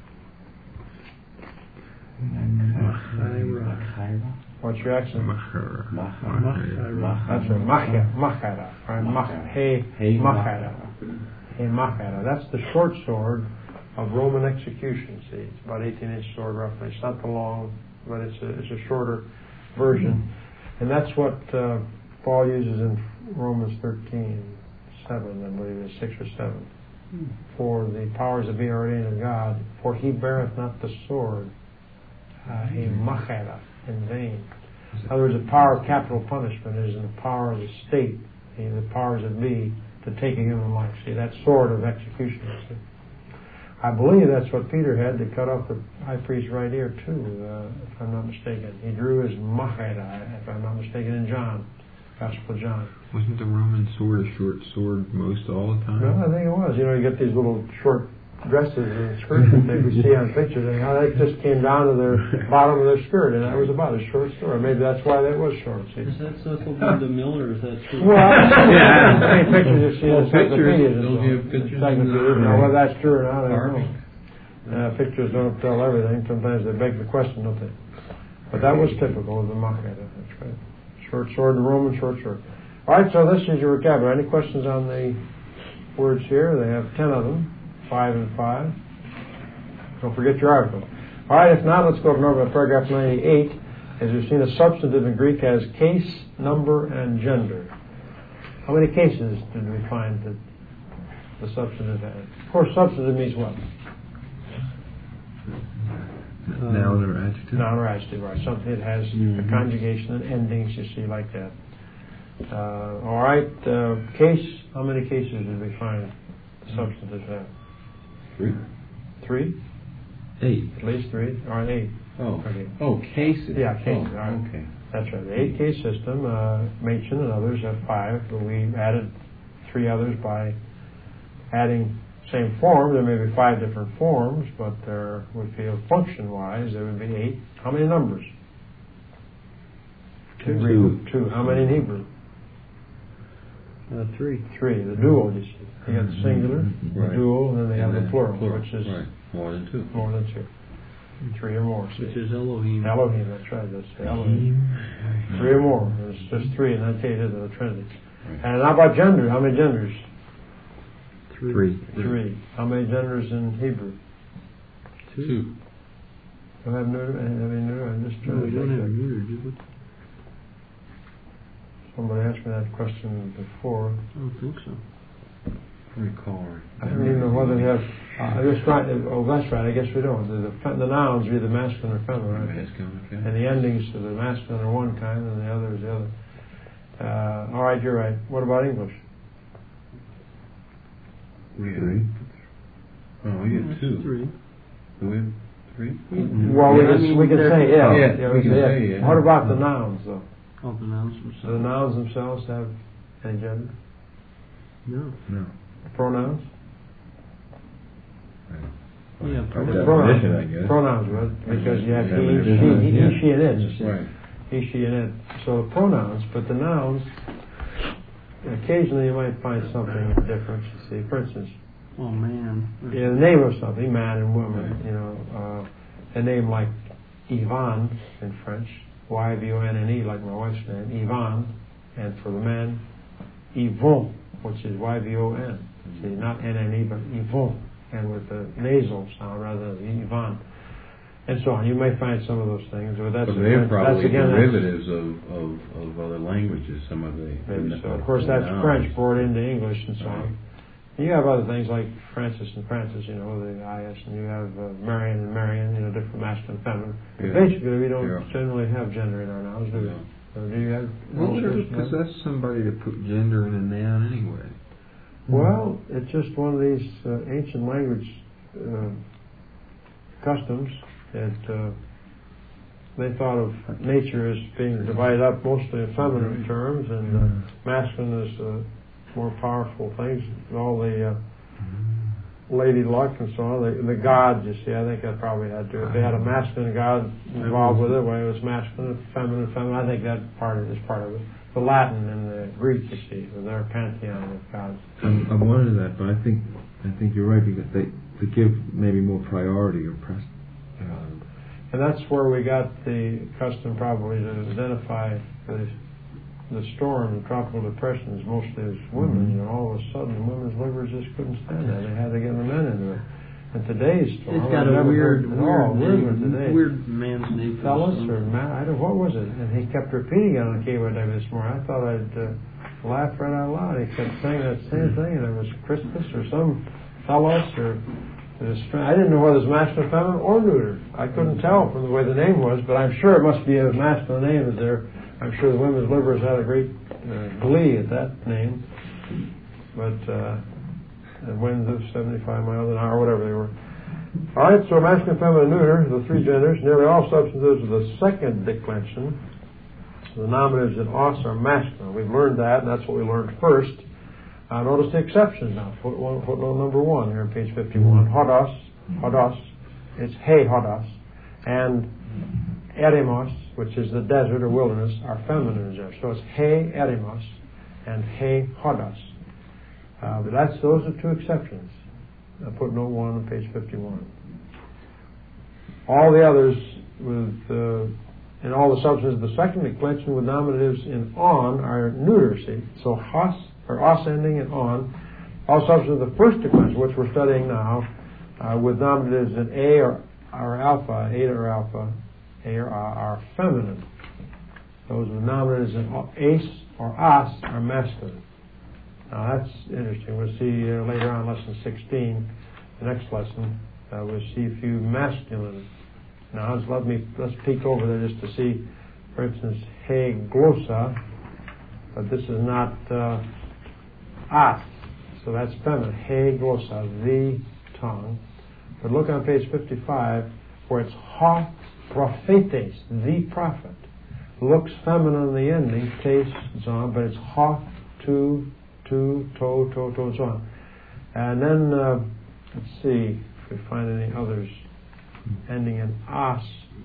What's your accent? Machara. That's right. Machara. Machara. Right. Mach. Hey. Machara. Hey. Machara. That's the short sword of Roman execution. See, it's about eighteen inch sword roughly. It's not the long, but it's a, it's a shorter version. And that's what uh, Paul uses in Romans thirteen, seven, I believe it's six or seven. Hmm. For the powers that be ordained of God, for he beareth not the sword, uh, he machera, in vain. In other words, the power of capital punishment is in the power of the state, the powers that be, to take a human life. See, that sword of execution. See? I believe that's what Peter had to cut off the high priest's right ear too, uh, if I'm not mistaken. He drew his machera, if I'm not mistaken, in John, Gospel of John. Wasn't the Roman sword a short sword most all the time? No, I think it was. You know, you get these little short dresses and skirts that we see on pictures, and how they just came down to their bottom of their skirt, and that was about a short sword. Maybe that's why that was short. See? Is that Cecil B. DeMille, or is that true? Well, yeah. How many pictures you see well, in encyclopedias? They'll give pictures. Now, whether that's true or not, I don't know. Uh, pictures don't tell everything. Sometimes they beg the question, don't they? But that was typical of the machera. That's right. Short sword, the Roman short sword. All right, so this is your vocabulary. Any questions on the words here? They have ten of them. Five and five. Don't forget your article. All right, if not, let's go over to paragraph ninety-eight. As we've seen, a substantive in Greek has case, number, and gender. How many cases did we find that the substantive has? Of course, substantive means what? Um, noun or adjective. Noun or adjective, right. Something that has mm-hmm. a conjugation and endings, you see, like that. Uh, all right, uh, case, how many cases did we find the substantive have? Three. Three? Eight. At least three. All right, eight. Oh. Okay. Oh, cases. Yeah, cases. Oh, all right. Okay. That's right. The eight case system, uh, Machen and others have five, but we added three others by adding same form. There may be five different forms, but there we feel function-wise there would be eight. How many numbers? Two. Two. Two. How many in Hebrew? Uh, three. Three. The dual, you see. You got the singular, right. the dual, and then they and have the plural, plural, which is right. more than two. More than two. Three or more. See. Which is Elohim. Elohim, that's right. That's Elohim. Three or more. There's just three in that case of the Trinity. Right. And how about gender? How many genders? Three. Three. Three. How many genders in Hebrew? Two. Two. Do I have neuter? Have any neuter? I'm just trying No, we to don't think have that. neuter, do we? Somebody asked me that question before. I don't think so. Recall. I don't even know whether we have. Uh, that's right. Oh, that's right. I guess we don't. The, the, the nouns are either masculine or feminine, right? Masculine, okay. And the endings to the masculine are one kind, and the other is the other. Uh, all right, you're right. What about English? We have three. Oh, we have two. Three. Do we have three? Mm-hmm. Well, we, Yeah, I can, mean, we can say yeah. Yeah, yeah, we can yeah. say yeah. What about the nouns, though? Oh, the nouns Do the themselves. nouns themselves have any gender? No. No. Pronouns? Yeah, By The definition, I pronouns, guess. pronouns, right? Because you have he, Definition, she, he, yeah. he, she, and it. Right. He, she, and it. So the pronouns, but the nouns, occasionally you might find something different. You see, for instance, Oh man. yeah, the name of something, man and woman, you know, uh, a name like Yvonne in French, Y V O N N E, like my wife's name, Yvonne, and for the man, Yvon, which is Y V O N. See, not N N E, but Yvon, and with the nasal sound rather than Yvonne, and so on. You may find some of those things, but that's, But they're that's probably again, derivatives of, of, of other languages, some of the... maybe the so. Of course, that's nouns. French brought into English and so Right. on. You have other things like Francis and Francis, you know, the I S, and you have uh, Marion and Marion, you know, different masculine and feminine. But Yeah. basically, we don't Yeah. generally have gender in our nouns, do we? Yeah. So do you have? What would it illustrations of that? possess somebody to put gender in a noun anyway? Well, it's just one of these uh, ancient language uh, customs that uh, they thought of nature as being divided up mostly in feminine terms, and uh, masculine as uh, more powerful things, all the uh, lady luck and so on, the, the gods, you see, I think that probably had to, if they had a masculine god involved with it, well, it was masculine, feminine, feminine, I think that part of it is part of it. The Latin and the Greek, you see, with their pantheon of gods. I'm, I'm wondering that, but I think I think you're right, because they to give maybe more priority or press. Um, And that's where we got the custom probably to identify the, the storm, the tropical depressions, mostly as women. You know, all of a sudden the women's livers just couldn't stand that. They had to get the men into it. And today's storm, It's got I've a never weird, heard weird at all. Weird one name, today. weird man's name for Fellas this or one. man, I don't, what was it? And he kept repeating it on K Y W this morning. I thought I'd uh, laugh right out loud. He kept saying that same thing, and it was Crispus or some Fellas or I didn't know whether it was masculine, feminine, or neuter. I couldn't tell from the way the name was, but I'm sure it must be a masculine name. As there, I'm sure the women's livers had a great uh, glee at that name. But uh, the winds of seventy-five miles an hour, whatever they were. All right, so masculine, feminine, neuter, the three genders. Nearly all substances of the second declension, the nominatives in os are masculine. We've learned that, and that's what we learned first. Uh, notice the exceptions now. Footnote, footnote number one here on page fifty-one. Hodos, hodos, it's he hodos, and eremos, which is the desert or wilderness, are feminine there. So it's he eremos and he hodos. Uh, but that's those are two exceptions. Uh, footnote one on page fifty-one. All the others with uh, and all the substances of the second declension with nominatives in on are neuter. See, so hos or os ending and on. All substances of the first declension, which we're studying now, uh, with nominatives in a or, or alpha, eta or alpha, a or a, are feminine. Those with nominatives in ace or as are masculine. Now that's interesting. We'll see uh, later on, lesson sixteen, the next lesson. Uh, we'll see a few masculine nouns. Let me let's peek over there just to see, for instance, he glossa, but this is not. Uh, As, so that's feminine. He glossa, the tongue. But look on page fifty-five, where it's ha prophetes, the prophet. Looks feminine in the ending, taste, and so on, but it's ha, to, to, to, to, to, and so on. And then, uh, let's see if we find any others ending in as.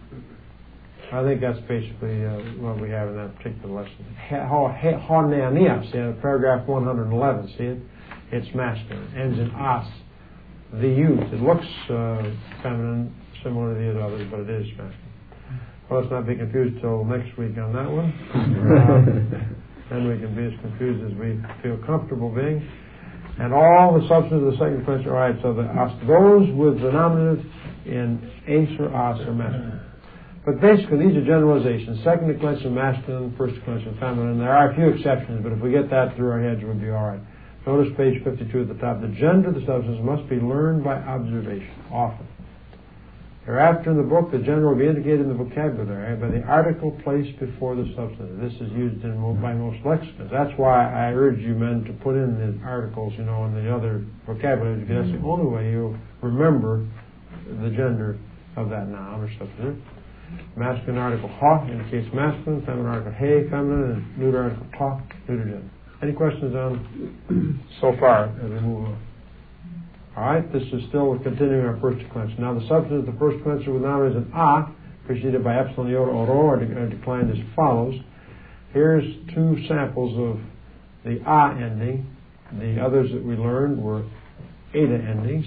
I think that's basically uh, what we have in that particular lesson. Honanias, in paragraph one hundred eleven, see it? It's masculine. It ends in as, the youth. It looks uh, feminine, similar to the others, but it is masculine. Well, let's not be confused till next week on that one. Um, then we can be as confused as we feel comfortable being. And all the substances of the second declension. All right, so the as, those with the nominative in ace or as are masculine. But basically, these are generalizations. Second declension masculine, first declension feminine. There are a few exceptions, but if we get that through our heads, we'll be all right. Notice page fifty-two at the top. The gender of the substance must be learned by observation, often. Thereafter in the book, the gender will be indicated in the vocabulary by the article placed before the substance. This is used in by most lexicons. That's why I urge you men to put in the articles, you know, in the other vocabulary, because that's the only way you'll remember the gender of that noun or substantive. Masculine article ha indicates masculine, feminine article he, feminine, and neuter article ta, neuter gender. Any questions on so far as we move on? All right, this is still continuing our first declension. Now, the substance of the first declension now is an A, preceded by epsilon iota oro, are declined as follows. Here's two samples of the A ending. The others that we learned were eta endings.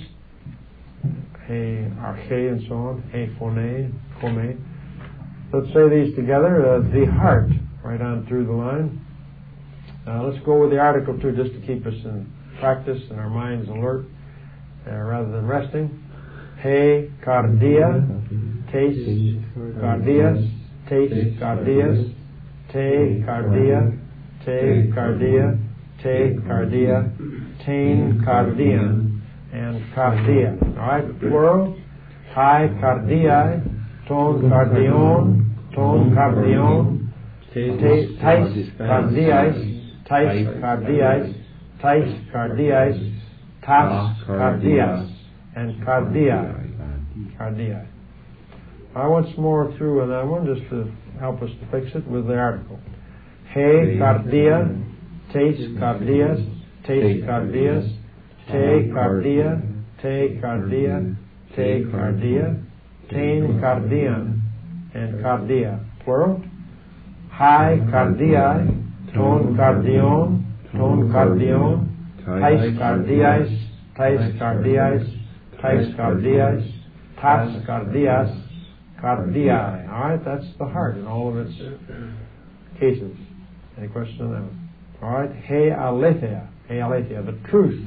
He, arche, and so on. He, phone, come. Let's say these together. Uh, the heart, right on through the line. Uh, let's go with the article too, just to keep us in practice and our minds alert uh, rather than resting. He, cardia, tes, cardias, tes, cardias, te, cardia, te, cardia, te, cardia, tain, cardian, and cardia. All right, plural. Hi, cardiae, ton, cardion, ton, cardion, tais, cardiais, tais, cardiais, tais, cardiais, tas, cardias, and cardiae, cardiae. I once more through on that one, just to help us to fix it with the article. He, cardia, tes, cardias, tes, cardias, te, cardia, te, cardia, te, cardia, tain, cardian, and cardia. Plural. Hi, cardiae, ton, cardion, ton, cardion, tais, cardiais, tais, cardiais, tais, cardiais, tas, cardias, cardiae. All right, that's the heart in all of its cases. Any questions on that one? All right, he aletheia, he aletheia, the truth.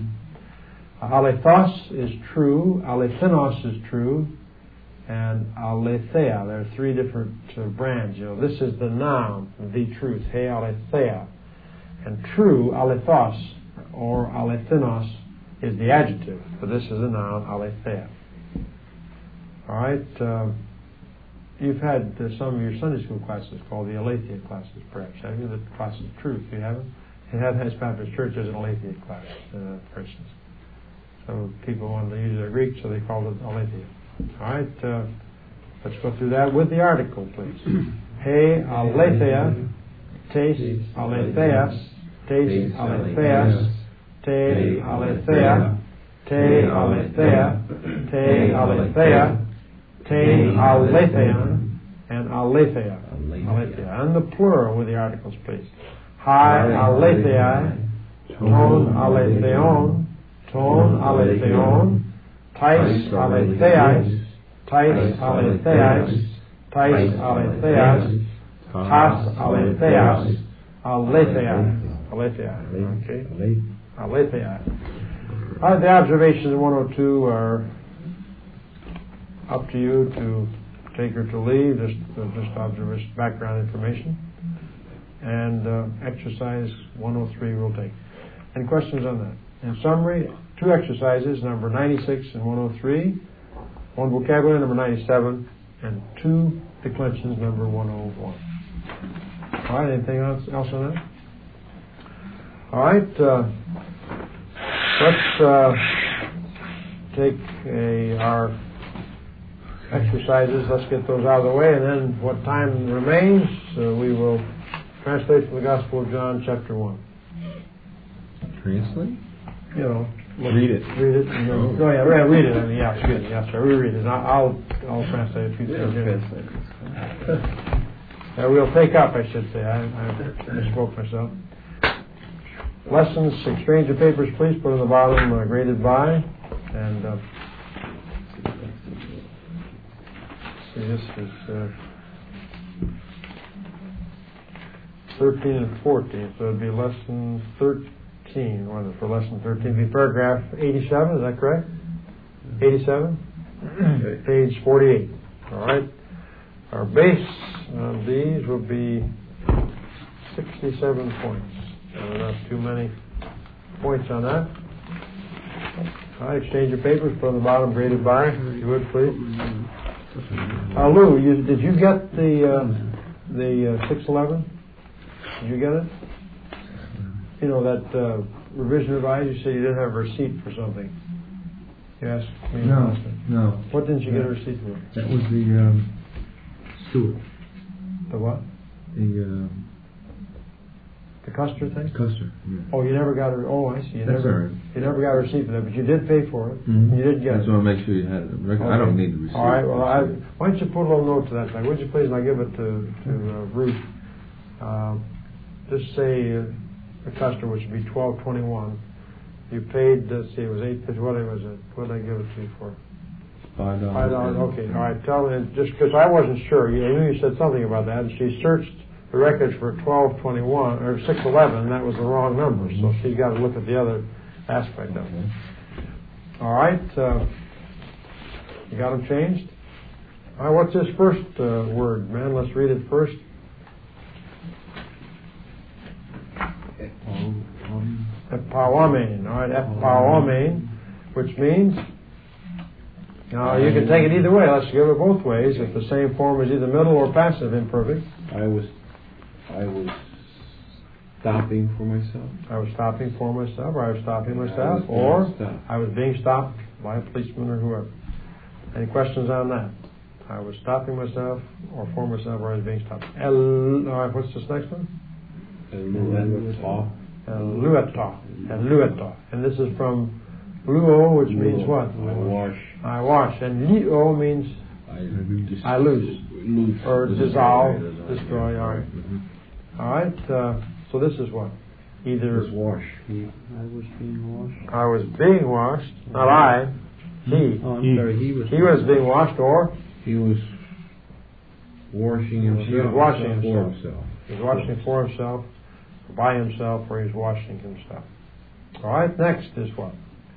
Alethos is true, alethinos is true, and aletheia. There are three different uh, brands. You know, this is the noun, the truth, he aletheia, and true, alethos, or alethinos, is the adjective, but this is the noun, aletheia. All right. Uh, You've had uh, some of your Sunday school classes called the Aletheia classes, perhaps, have you? The class of truth, you haven't? It has Baptist Church as an Aletheia class, uh, for instance. So people wanted to use their Greek, so they called it Aletheia. All right, uh, let's go through that with the article, please. He aletheia, tes aletheias, tes aletheias, te aletheia, te aletheia, te aletheia, te aletheia, and aletheia. Aletheia. And the plural with the articles, please. Hi aletheia, ton aletheion, ton aletheion, tais aletheias, tais aletheias, tais aletheias, tas aletheias, aletheia. Aletheia. Okay. Aletheia. Uh, the observations in one oh two are up to you to take or to leave, just, uh, just observation, background information. And uh, exercise one oh three we'll take. Any questions on that? In summary, two exercises, number ninety-six and one oh three, one vocabulary, number ninety-seven, and two declensions, number one oh one. All right, anything else, else on that? All right, uh, let's uh, take a, our exercises. Let's get those out of the way, and then what time remains, uh, we will translate from the Gospel of John, chapter one. Translate? You know, look, read it. Read it. And then, oh yeah, read, read it. I mean, yeah, excuse me. Yes, sir. We read it. I'll I'll translate a few things. Uh, we'll take up, I should say. I, I misspoke myself. Lessons, exchange of papers, please. Put on the bottom, uh, graded by, and. Uh, see, this is uh, thirteen and fourteen, so it'd be lesson thirteen. What is it for lesson thirteen? It'd be paragraph eighty-seven, is that correct? eighty-seven? Page forty-eight. All right. Our base of these will be sixty-seven points. Uh, not too many points on that. All right, exchange of papers, put on the bottom, graded by, if you would, please. Uh, Lou, you, did you get the uh, the uh, six eleven? Did you get it? You know, that uh, revision revised, you said you didn't have a receipt for something. Yes? No, no. What didn't you get a receipt for? That was the um, Stewart. The what? The, uh, The Custer thing? Custer. Yeah. Oh, you never got a. Oh, I see. You That's never. all right. You never got a receipt for that, but you did pay for it. Mm-hmm. You did get I it. just want to make sure you had it. Okay. I don't need the receipt. All right. Well, I, why don't you put a little note to that thing? Would you please? And I'll give it to to uh, Ruth. Uh, just say uh, the Custer, which would be twelve twenty one. You paid. Let's see, it was eight fifty. What was it? What did I give it to you for? Five dollars. Five dollars. Okay. All right. Tell me, just because I wasn't sure. You knew you said something about that, and she searched the records for twelve twenty-one or six eleven. That was the wrong number, so she's got to look at the other aspect of it. All right. Uh, you got them changed. All right. What's this first uh, word, man? Let's read it first. Epawamein. All right. Epawamein, which means. Now, you can take it either way. Let's give it both ways. If the same form is either middle or passive imperfect. I was, I was stopping for myself. I was stopping for myself, or I was stopping I myself, was being or stopped. I was being stopped by a policeman or whoever. Any questions on that? I was stopping myself, or for myself, or I was being stopped. El, all right, what's this next one? Elueta. Elueta. Elueta. And this is from luo, which means what? I wash. I wash. And lio means I lose. I lose. Lose. Or dissolve, destroy. All right. Mm-hmm. All right. Uh, so this is what? Either Just wash. I was being washed. I was being washed, not I, he. Oh, I'm He. sorry, he was. He was being washed, or He was washing himself. He was washing for himself. himself. he was washing for himself, by himself, or he was washing himself. All right. Next is what?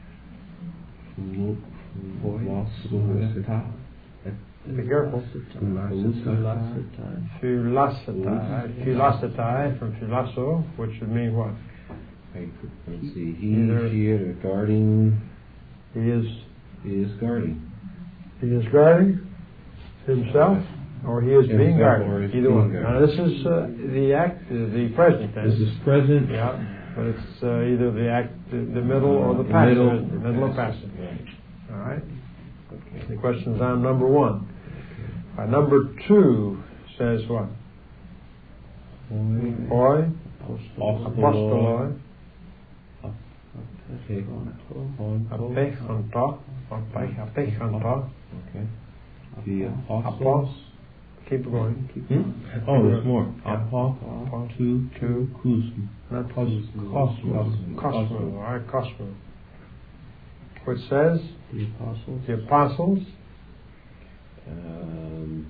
Be careful. Philosotai. Philosotai from philoso, which would mean what? Let's see. He, Either- she, or guarding. He is He is guarding. he is guarding himself, or he is being Himself, guarded. or he's Either being one. guarded. Now this is uh, the act, uh, the present tense. This is present. Yeah, but it's uh, either the act, the, the middle, or the The passive. middle. isn't it? Middle or passive. Right. All right. Okay. Any questions on number one? Uh, number two says what? Oi, apostoloi, apechonto, apechonto, Okay. The apos. apostles. Keep going. Hmm? Oh, there's more. Yeah. Apo, two, Two. kuzm. Not Cosmos. Cosmo. Cosmo. All right, Cosmo. Which says The apostles. the apostles. Um,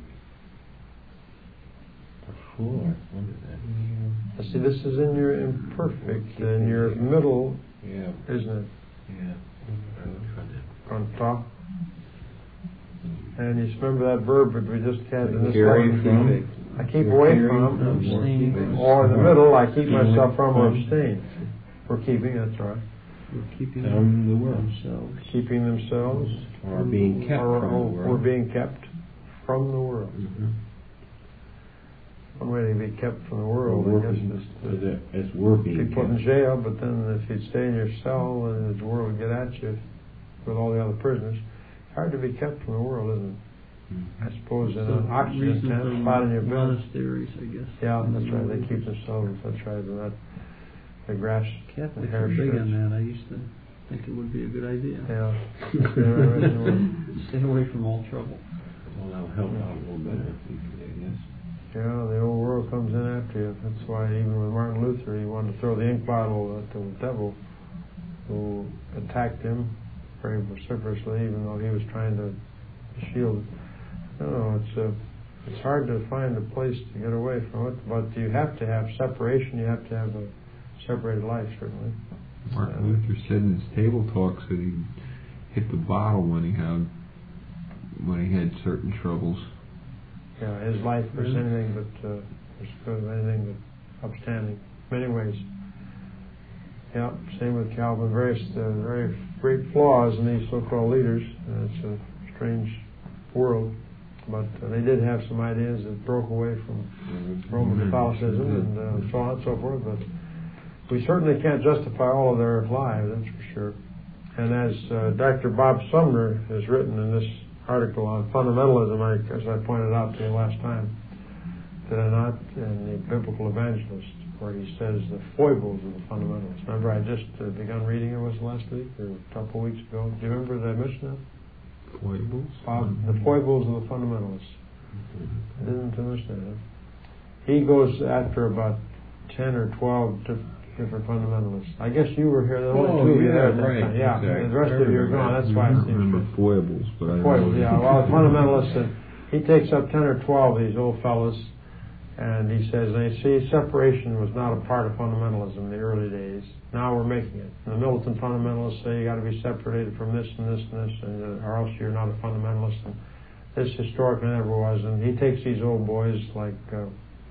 before. When did that? Now, see, this is in your imperfect, in your middle, Yeah. isn't it? Yeah. Contra. And you remember that verb that we just had in this Carry one? from. I keep away from, Abstain. or in the middle, I keep myself from or abstain. For keeping, that's right. We're keeping From the world. themselves. Keeping themselves, Or being kept or, from the or world. we're being kept from the world. Mm-hmm. One way to be kept from the world, Well, I guess, we're- is to as we're being be put in kept. jail, but then if you'd stay in your cell and the world would get at you with all the other prisoners, it's hard to be kept from the world, isn't it? Mhm. I suppose in So an oxygen reason tent, for spot in your bed. monasteries, I guess. Yeah, that's right. They keep themselves. That's right. And that the grass, the Catholics hair are big shirts. on that. I used to think it would be a good idea. Yeah. Stay right in the world. Stay away from all trouble. Well, that'll help out a little better, I guess. Yeah, the old world comes in after you. That's why even with Martin Luther, he wanted to throw the ink bottle at the devil, who attacked him very vociferously, even though he was trying to shield. I don't know. It's uh, it's hard to find a place to get away from it, but you have to have separation. You have to have a separated life, certainly. Martin Luther said in his table talks that he hit the bottle when he had when he had certain troubles. Yeah, his life was anything but uh, was good, anything but upstanding. Many ways. Yeah, same with Calvin. Various, uh, very great flaws in these so-called leaders. Uh, it's a strange world, but uh, they did have some ideas that broke away from Roman Catholicism and uh, so on and so forth. But we certainly can't justify all of their lives, that's for sure. And as uh, Doctor Bob Sumner has written in this article on fundamentalism, I, as I pointed out to you last time, did I not? And the biblical evangelist, where he says the foibles of the fundamentalists. Remember, I just uh, begun reading it was last week or a couple of weeks ago. Do you remember that I mentioned that? Foibles? Uh, the foibles of the fundamentalists. I didn't mention that. He goes after about ten or twelve different different fundamentalists. I guess you were here. The only Oh, two of you yeah, there at that right, time. Yeah, exactly. the rest of you are gone. That's why it I seems remember to foibles, but I don't foibles. know. Yeah, well, the fundamentalists, and he takes up ten or twelve of these old fellas, and he says, "They see separation was not a part of fundamentalism in the early days. Now we're making it. And the militant fundamentalists say you got to be separated from this and this and this, and uh, or else you're not a fundamentalist." And this historically never was. And he takes these old boys like uh,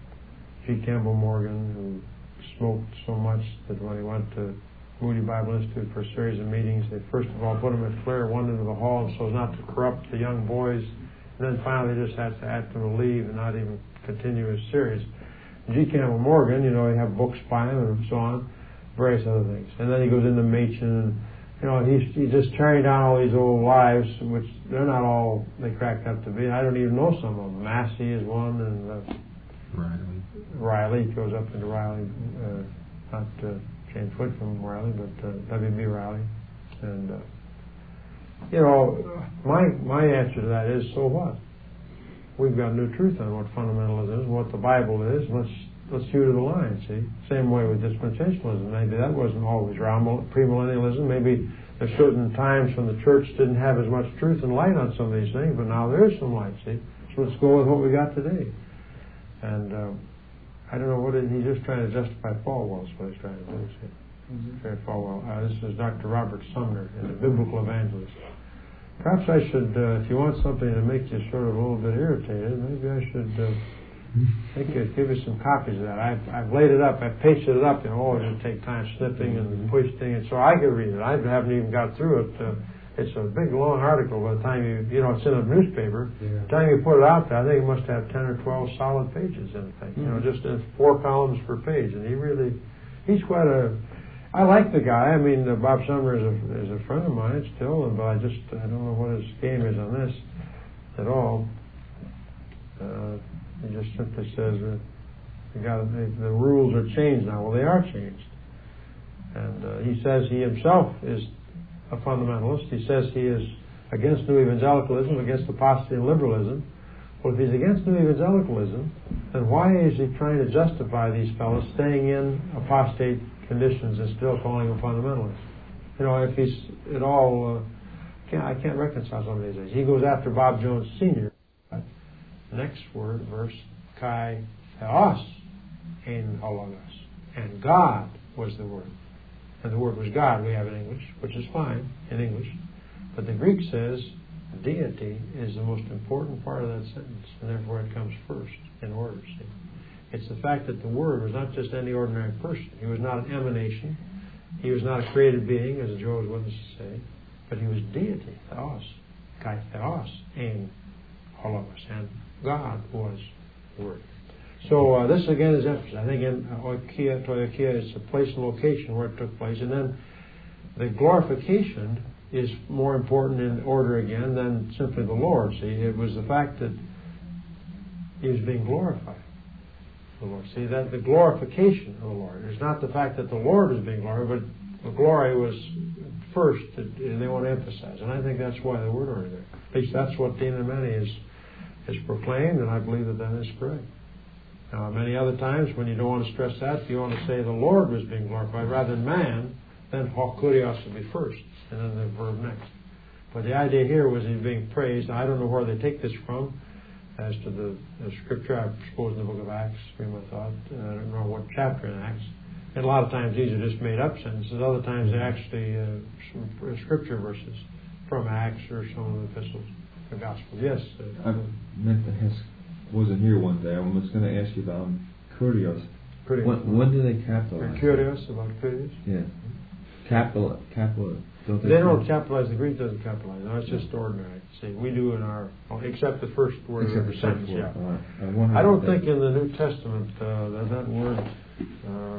G. Campbell Morgan, who smoked so much that when he went to Moody Bible Institute for a series of meetings, they first of all put him at clear one into the hall so as not to corrupt the young boys, and then finally just had to ask them to leave and not even continue his series. G. Campbell Morgan, you know, he have books by him and so on, various other things. And then he goes into Machen, and you know, he's, he's just tearing down all these old lives, which they're not all they cracked up to be. I don't even know some of them. Massey is one, and uh, Riley. Riley goes up into Riley, uh, not uh, James Whitcomb Riley, but uh, W B Riley. And, uh, you know, my my answer to that is, so what? We've got new truth on what fundamentalism is, what the Bible is. Let's let's hew to the line, see? Same way with dispensationalism. Maybe that wasn't always around. Premillennialism, maybe there's certain times when the church didn't have as much truth and light on some of these things, but now there is some light, see? So let's go with what we got today. And uh, I don't know what it, he's just trying to justify Falwell is what he's trying to do. See? Mm-hmm. Falwell. Uh, this is Doctor Robert Sumner in the Biblical Evangelist. Perhaps I should, uh, if you want something to make you sort of a little bit irritated, maybe I should uh, make you, give you some copies of that. I've, I've laid it up, I've pasted it up, you know, oh, it'll take time snipping and pasting it, so I could read it. I haven't even got through it. Uh, it's a big, long article by the time you, you know, it's in a newspaper. Yeah. By the time you put it out there, I think it must have ten or twelve solid pages in it, mm-hmm. you know, just in four columns per page. And he really, he's quite a, I like the guy. I mean, uh, Bob Sumner is a, is a friend of mine still, but I just, I don't know what his game is on this at all. Uh, he just simply says that you got the, the rules are changed now. Well, they are changed. And uh, he says he himself is a fundamentalist. He says he is against new evangelicalism, against apostasy and liberalism. Well, if he's against new evangelicalism, then why is he trying to justify these fellows staying in apostate conditions and still calling them fundamentalists? You know, if he's at all, uh, can't, I can't reconcile some of these things. He goes after Bob Jones Senior Next word, verse, Kai Theos ein hologos. And God was the word. And the word was God, we have in English, which is fine in English. But the Greek says deity is the most important part of that sentence, and therefore it comes first in order. See? It's the fact that the Word was not just any ordinary person. He was not an emanation. He was not a created being, as the Jehovah's Witnesses say, but he was deity, Theos, Kai Theos, ein hologos, and God was Word. So uh, this again is emphasis. I think in uh, Oikia, Toiokia, it's a place and location where it took place, and then the glorification is more important in order again than simply the Lord. See, it was the fact that he was being glorified. The Lord. See, that the glorification of the Lord. It's not the fact that the Lord was being glorified, but the glory was first, and they want to emphasize. And I think that's why the word order there. At least that's what Dean Ameni is is proclaimed, and I believe that that is correct. Now, many other times when you don't want to stress that, you want to say the Lord was being glorified rather than man, then Kurios would be first, and then the verb next. But the idea here was he's being praised. Now, I don't know where they take this from as to the, the scripture, I suppose in the book of Acts, stream of thought. Uh, I don't know what chapter in Acts. And a lot of times these are just made up sentences. Other times they're actually uh, some scripture verses from Acts or some of the epistles, the Gospels. Yes? Uh, I meant to ask, wasn't here one day. I was going to ask you about um, Kurios. Kurios. When, when do they capitalize? Kurios, about Kurios? Yeah. Capital, capital. Don't they, they don't capitalize. The Greek doesn't capitalize. No, it's just ordinary. See, we do in our, except the first word except of the sentence. Yeah. Right. I, I don't think in the New Testament uh, that that word uh,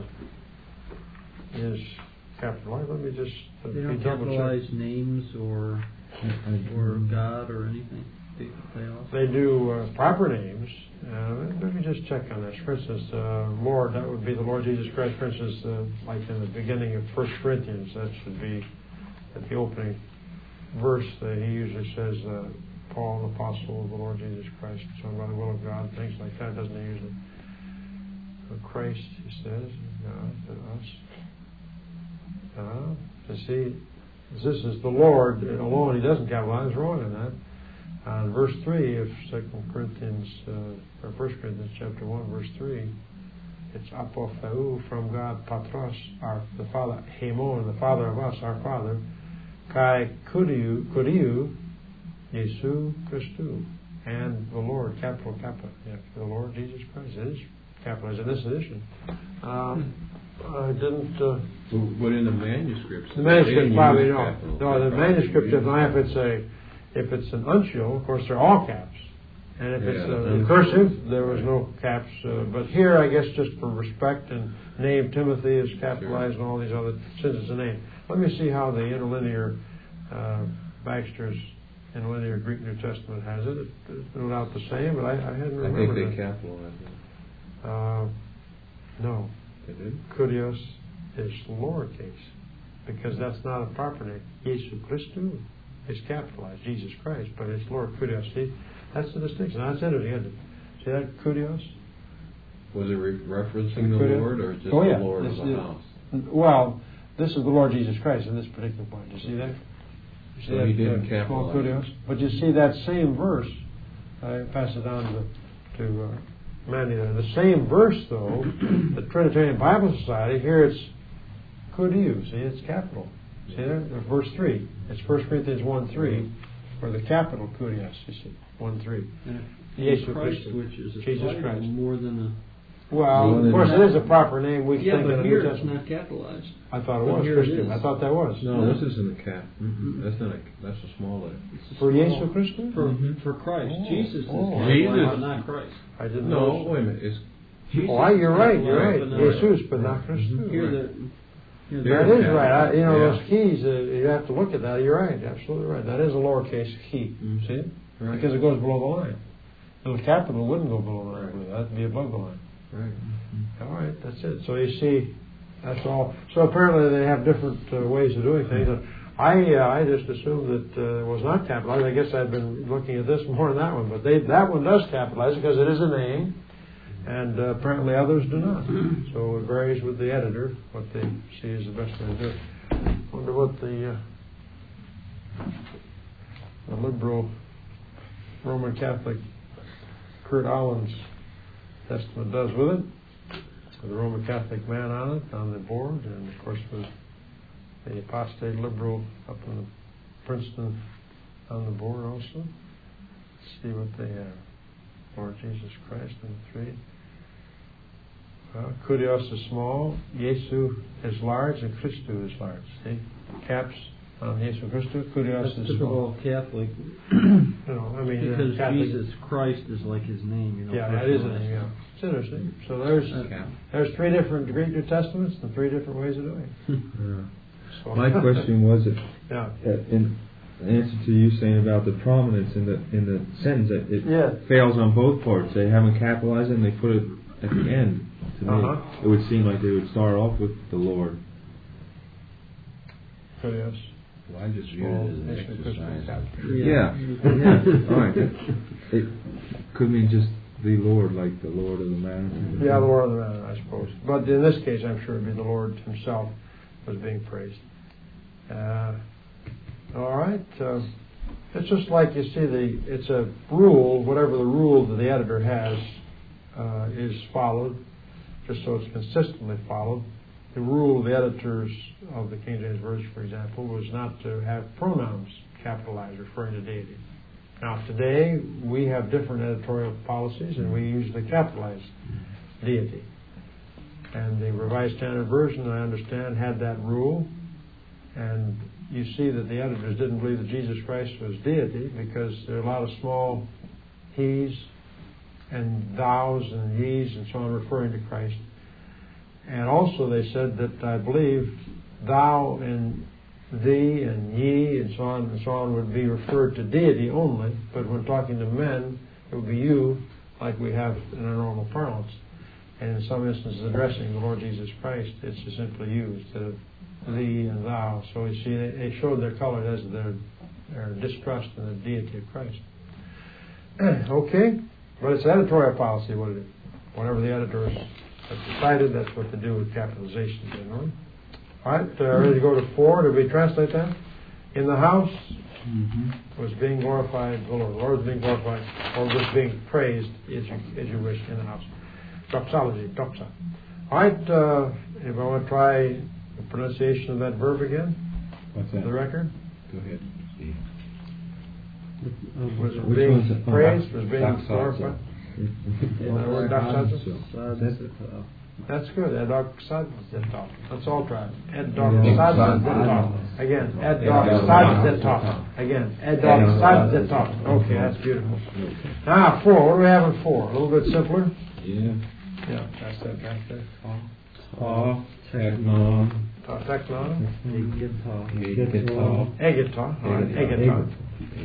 is capitalized. Let me just uh, they don't double capitalize check. names or or God or anything. They, they, also. they do uh, proper names. Uh, let me just check on this. For instance, uh, Lord, that would be the Lord Jesus Christ. For instance, uh, like in the beginning of First Corinthians, that should be at the opening verse. Uh, he usually says, uh, Paul, an apostle of the Lord Jesus Christ, shown by the will of God, things like that. Doesn't he usually? Uh, Christ, he says, God to us. Uh, to see, this is the Lord alone. He doesn't capitalize. Wrong in that. Uh, verse three of Second Corinthians, uh, or First Corinthians chapter one, verse three, it's apotheu, from God, patros, our the Father, Hemon, the Father of us, our Father, kai kuriu, kuriu, Jesu Christu, and the Lord, capital kappa, yeah, the Lord Jesus Christ. It is capitalized in this edition. Um, I didn't. Uh, But in the manuscripts, the manuscript probably no. Capital, No, the manuscript, if if it's a If it's an uncial, of course, they're all caps. And if yeah, it's uh, cursive, there was no caps. Uh, but here, I guess, just for respect and name, Timothy is capitalized sure. and all these other, since it's a name. Let me see how the interlinear, uh, Baxter's interlinear Greek New Testament has it. It's no doubt the same, but I, I hadn't I remembered think they it. capitalized it. Uh, no. They did? Kurios is lowercase, because that's not a proper name. Jesu Christu is capitalized, Jesus Christ, but it's Lord Kurios. See, that's the distinction. That's interesting, isn't it? See that Kurios? Was it re- referencing the Kurios? Lord or just oh, yeah. the Lord this of the is, house? Well, this is the Lord Jesus Christ in this particular point. Do you see that? You see So that, he didn't uh, small capitalize. Kurios? But you see that same verse. I pass it down to, to uh, Mandy there. The same verse, though, the Trinitarian Bible Society, here it's Kurios. See, it's capital. See there? Verse three. It's First Corinthians one three, for the capital Kurios, you see. one three. Jesus Christ, which is a Jesus title Christ. more than a... Well, of course, it is a proper name. We Yeah, think but in the here New it's Testament. not capitalized. I thought it but was. here it Christian. is. I thought that was. No, No. this isn't a cap. Mm-hmm. That's not a. That's a small letter. It's a For small- Jesu Christus? For, Mhm. for Christ. Oh, Jesus is oh, capitalized, Jesus. not Christ. I didn't No, know. wait a minute. It's Jesus Oh, I- you're is right. You're right. capitalized, but not- Jesus, but not Christus. Here the... Here the That is right. I, you know, Yeah. those keys, uh, you have to look at that. You're right. Absolutely right. That is a lowercase key. Mhm. See it? right. Because it goes below the line. The capital wouldn't go below the line. Right. That would be above the line. right. All right, that's it. So you see, that's all. So apparently they have different uh, ways of doing things. And I uh, I just assumed that uh, it was not capitalized. I guess I've been looking at this more than that one, but they that one does capitalize because it is a name, and uh, apparently others do not. So it varies with the editor what they see is the best way to do it. Wonder what the uh, the liberal Roman Catholic Kurt Allen's Testament does with it. With the Roman Catholic man on it, on the board, and of course with the apostate liberal up in Princeton on the board also. Let's see what they have. Lord Jesus Christ in the three. Well, Kurios is small, Jesu is large, and Christu is large. See? Caps on Jesu Christu, Kurios That's is small. typical Catholic, You know, I mean, uh, because Catholic, Jesus Christ is like his name, you know. yeah, that is a personalized. name, yeah. It's interesting. So there's Okay. there's three different Greek New Testaments and three different ways of doing it. Yeah. So, My question was, if, yeah. uh, in answer to you saying about the prominence in the in the sentence, that it Yeah. fails on both parts. They haven't capitalized it and they put it at the end. To Uh-huh. me, it would seem like they would start off with the Lord. Kurios. Well, I just view it as an exercise. Yeah, yeah. All right. It could mean just the Lord, like the Lord of the Manor. Yeah, the Lord of the Manor, I suppose. But in this case, I'm sure it'd be the Lord himself was being praised. Uh, all right. Uh, it's just like you see the, it's a rule, whatever the rule that the editor has uh, is followed, just so it's consistently followed. The rule of the editors of the King James Version, for example, was not to have pronouns capitalized referring to deity. Now, today, we have different editorial policies, and we usually capitalize deity. And the Revised Standard Version, I understand, had that rule. And you see that the editors didn't believe that Jesus Christ was deity because there are a lot of small he's and thous and ye's and so on referring to Christ. And also they said that I believe thou in thee and ye and so on and so on would be referred to deity only, but when talking to men, it would be you, like we have in our normal parlance. And in some instances, addressing the Lord Jesus Christ, it's just simply you instead of thee and thou. So you see, they, they showed their color as their, their distrust in the deity of Christ. Okay, but it's editorial policy, what it is. Whatever the editors have decided, that's what they do with capitalizations generally. All right, uh, ready to go to four. Did we translate that? In the house mm-hmm. was being glorified, the Lord. The Lord was being glorified, or was being praised, as you, as you wish, in the house. Doxology, doxa. All right, uh, if I want to try the pronunciation of that verb again. What's that? The record. Go ahead, Steve. Was Which being one's it? praised, was being Doxology. glorified. Word doxology? That's good. Edoxadzetov. Let's all try it. Edoxadzetov. Again. Edoxadzetov. Again. Edoxadzetov. Okay, that's beautiful. Now, four. What do we have in four? A little bit simpler? Yeah. Yeah, that's it. That's it. Ta, teknon. Ta, teknon. Egetah. Egetah. All right. Egetah.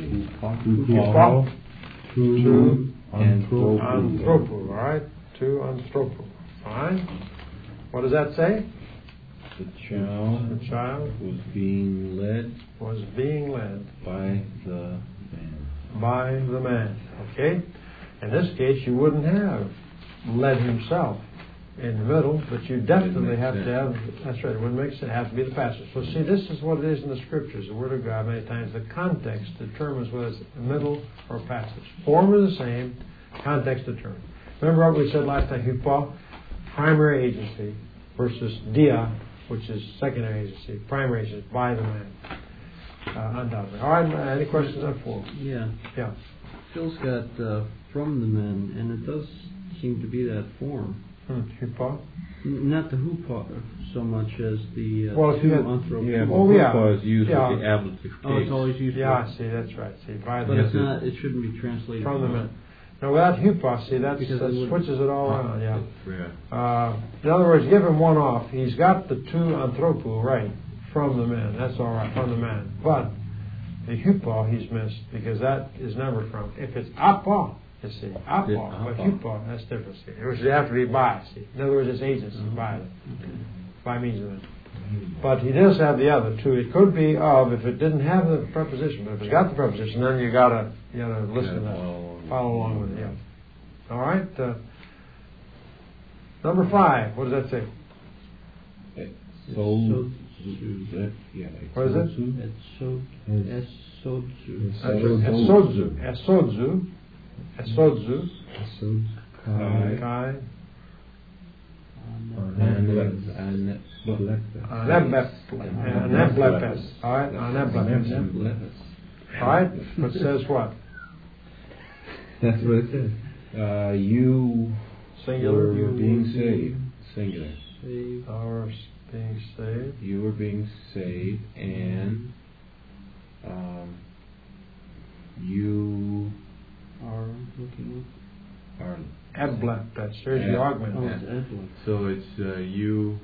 Egetah. Two. Anthropo. Anthropo. All right. Two anthropo. Fine. What does that say? The child, the child was being led was being led by the man. By the man. Okay? In this case, you wouldn't have led himself in the middle, but you definitely have sense. to have, that's right, it wouldn't make sense. It has to be the passage. So see, this is what it is in the Scriptures, the Word of God. Many times the context determines whether it's a middle or a passage. Form is the same, context determines. Remember what we said last time, hupa, primary agency, versus dia, which is secondary agency, primary agency, by the man. Uh, undoubtedly. All right, uh, any questions on four? Yeah. Yeah. Phil's got uh, from the men, and it does seem to be that form. Hmm. Hupa? N- not the hupa so much as the uh, well, two had, anthropos. Yeah, oh, hupa yeah. is used yeah. with the ablative case. Oh, it's always used. Yeah, for, see, that's right. See, by but the it's not. It shouldn't be translated from the men. Now, without hupa, see, that's, Because that it would- switches it all Uh, around. Yeah. Yeah. Uh, in other words, give him one off. He's got the two anthropo right from the man. That's all right, from the man. But the hupa he's missed because that is never from. If it's apa, you see, apa, Yeah, but apa. hupa, that's different. See, which would have to be by. See, in other words, it's agency mm-hmm. by. By means of it. But he does have the other two. It could be of if it didn't have the preposition, but if it's got the preposition, then you gotta you gotta listen Yeah, to follow, follow along with it. Yeah. All right. Uh, number five. What does that say? So, yeah. What is it? Etso- Esodzu. Esodzu. Esodzu. Esodzu. Esodzu. Kai. Kai. Aneblepes. All right. Aneblepes. All right. It says what? That's what it says. Uh, you Singular. were being saved. Singular. Saved. Are being saved. You were being saved, and um, you Are looking are. Eblepes. There's the Yeah. augment. up. Oh, it's Edwin. So it's uh, you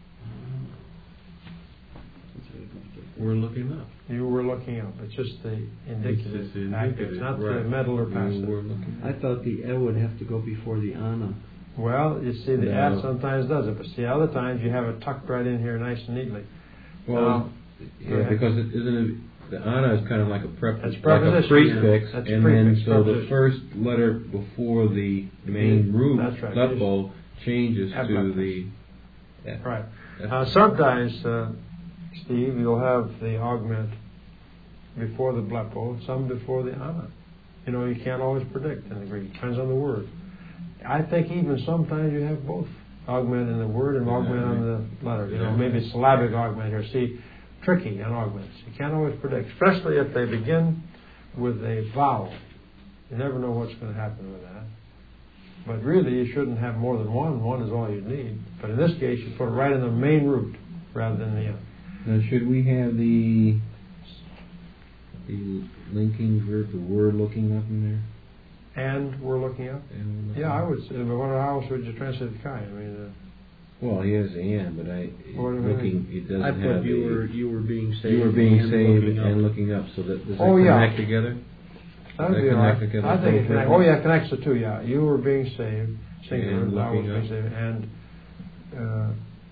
were looking up. You were looking up. It's just the indicative It's just act. It's indicative, not the right. middle or You passive. were looking I thought the E would have to go before the ana. Well, you see, the No. at sometimes does it, but see, other times you have it tucked right in here nice and neatly. Well, Now, yeah, go ahead. because it isn't it, the ana is kind of like a prep, That's like a preposition, prefix, yeah. That's and prefix, then so the preposition. first letter before the main root That's right. lepo changes to Eblepes. the. Yeah. Right. That's- Now, sometimes, uh, Steve, you'll have the augment before the blepo, some before the ana. You know, you can't always predict in the Greek. It depends on the word. I think even sometimes you have both augment in the word and augment on the letter. You know, maybe syllabic augment here. See, tricky on augments. You can't always predict, especially if they begin with a vowel. You never know what's going to happen with that. But really, you shouldn't have more than one. One is all you need. But in this case, you put it right in the main root rather than the end. Now, should we have the the linking verb, the word looking up in there? And we're looking up. And we're looking Yeah, I up? would say. But what else would you translate the kai? I mean, uh, Well, he has the and, but I What do you looking. It doesn't I have put you the- were you were being saved. You were being and saved looking and up. looking up, so that does that Oh, yeah. connect together? That'd Does be that all right. connect together? I think it Both connects. of Oh them? yeah, it connects the two. Yeah, you were being saved, singular. And I was looking being up. saved, and uh,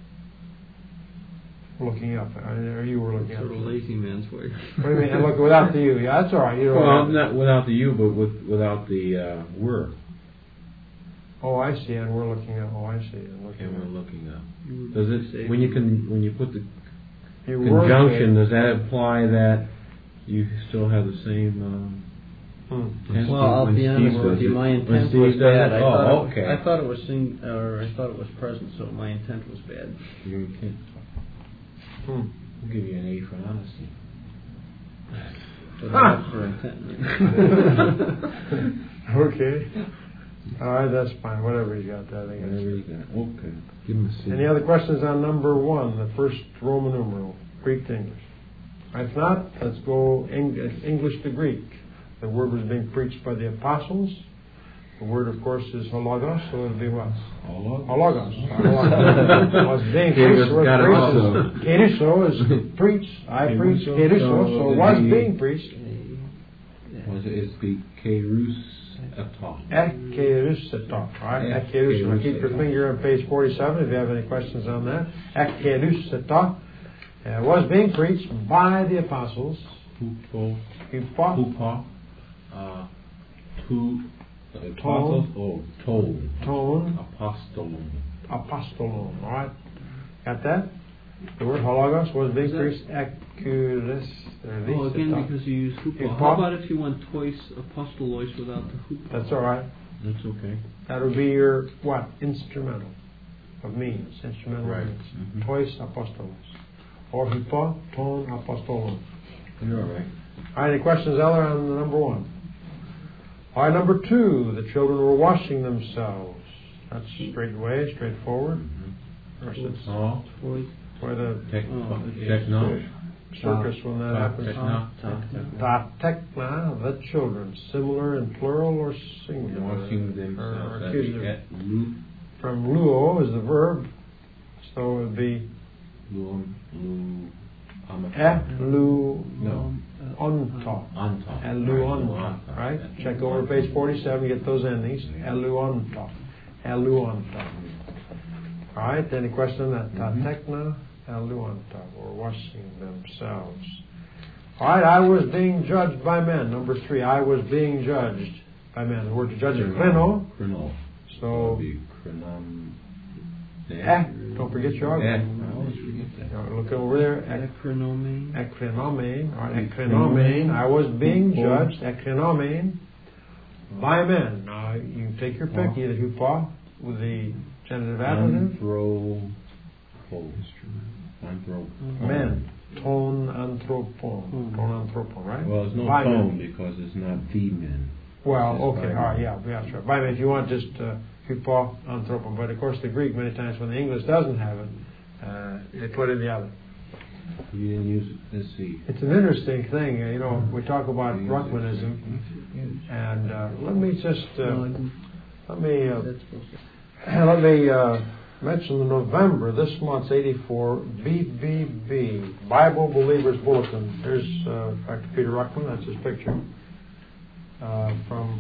looking up. Or you were looking Sort up. of lazy man's way. What do you mean? And look without the you. Yeah, that's all right. You don't Well, have- not without the you, but with without the uh, were. Oh, I see. And we're looking up. Oh, I see. And looking And we're up. looking up. You were Does being it saved. when you can when you put the You were conjunction? saved. Does that imply that you still have the same? Um, Hmm. tense Well, I'll when be Steve honest does with you. it? My When intent Steve was does bad. it? I Oh, thought okay. It, I thought it was sing, or I thought it was present. So my intent was bad. Your intent. Hmm. We'll give you an A for honesty. But Ah. not for intent. Okay. All right, that's fine. Whatever you got, that I think. Whatever it's- you got. Okay. Give him a C. Any other questions on number one, the first Roman numeral, Greek to English? If not, let's go Eng- English to Greek. The word was being preached by the apostles. The word, of course, is hologos, so it'll be what? Hologos. Hologos. Hologos. Was being preached. Got it also. Was preached. Keruso is preached. I preach. Keruso. Keruso. So So was the- being preached. Was it? It's the Kerus Atah. Ekerusetos. All right. Ekerusetos. Keep your finger on page forty-seven if you have any questions on that. Ekerusetos. Uh, was being preached by the apostles. Hupo. Hupo. Hupa. Uh, to the apostles. Oh, told. Tone. Apostolon. Apostolon. All right. Got that? The word hologos was being Is that- preached. Ekerusetos. Oh, again, because you use hupo. Hupo. How about if you went twice apostolos without the hupo? That's all right. That's okay. That would be your what? Instrumental of means. Instrumental Right. means. Mhm. Tois apostolos. Or hupo, ton apostolon. You're all right. All right, any questions, Eller, on the number one? All right, number two, the children were washing themselves. That's straight away, straightforward. Versus Oh, Twice. where the tech, Oh, techno. circus when that happens. Techno. Ta tekna, the children, similar in plural or singular. Washing Or themselves. That's accusative. at lu, From luo is the verb, so it would be lu, lu, elu No. onta. Anta. Eluonta, right? Check over page forty-seven, get those endings. Eluonta. Eluonta. All right, any question on that? Ta tekna, eluonta, or washing themselves. All right, I was being judged by men. Number three, I was being judged by men. The word to judge is kreno. Kreno. So, Be krenom. eh, don't forget your Eh. argument. I always forget that. Look over there. Ek- Acronome. Ekrenomen, or ekrenomen, I was being judged, ekrenomen, by men. Now, you take your pick, either hupa, with the genitive adjective, Anthropo. Anthropo. men, ton anthropon, ton anthropon, right? Well, there's no By tone men. because it's not the men. Well, It's okay, by all right, men. yeah, yeah, sure. By men, if you want just uh, hupa, anthropon, but of course the Greek, many times when the English doesn't have it, uh, they put in the other. You didn't use it. Let's see. It's an interesting thing, uh, you know, we talk about You use Ruckmanism, it. and uh, let me just, uh, No, I didn't- let me uh, that's supposed to- let me uh, mention the November, this month's eighty-four B B B, Bible Believers Bulletin. Here's uh, Doctor Peter Ruckman, that's his picture, uh, from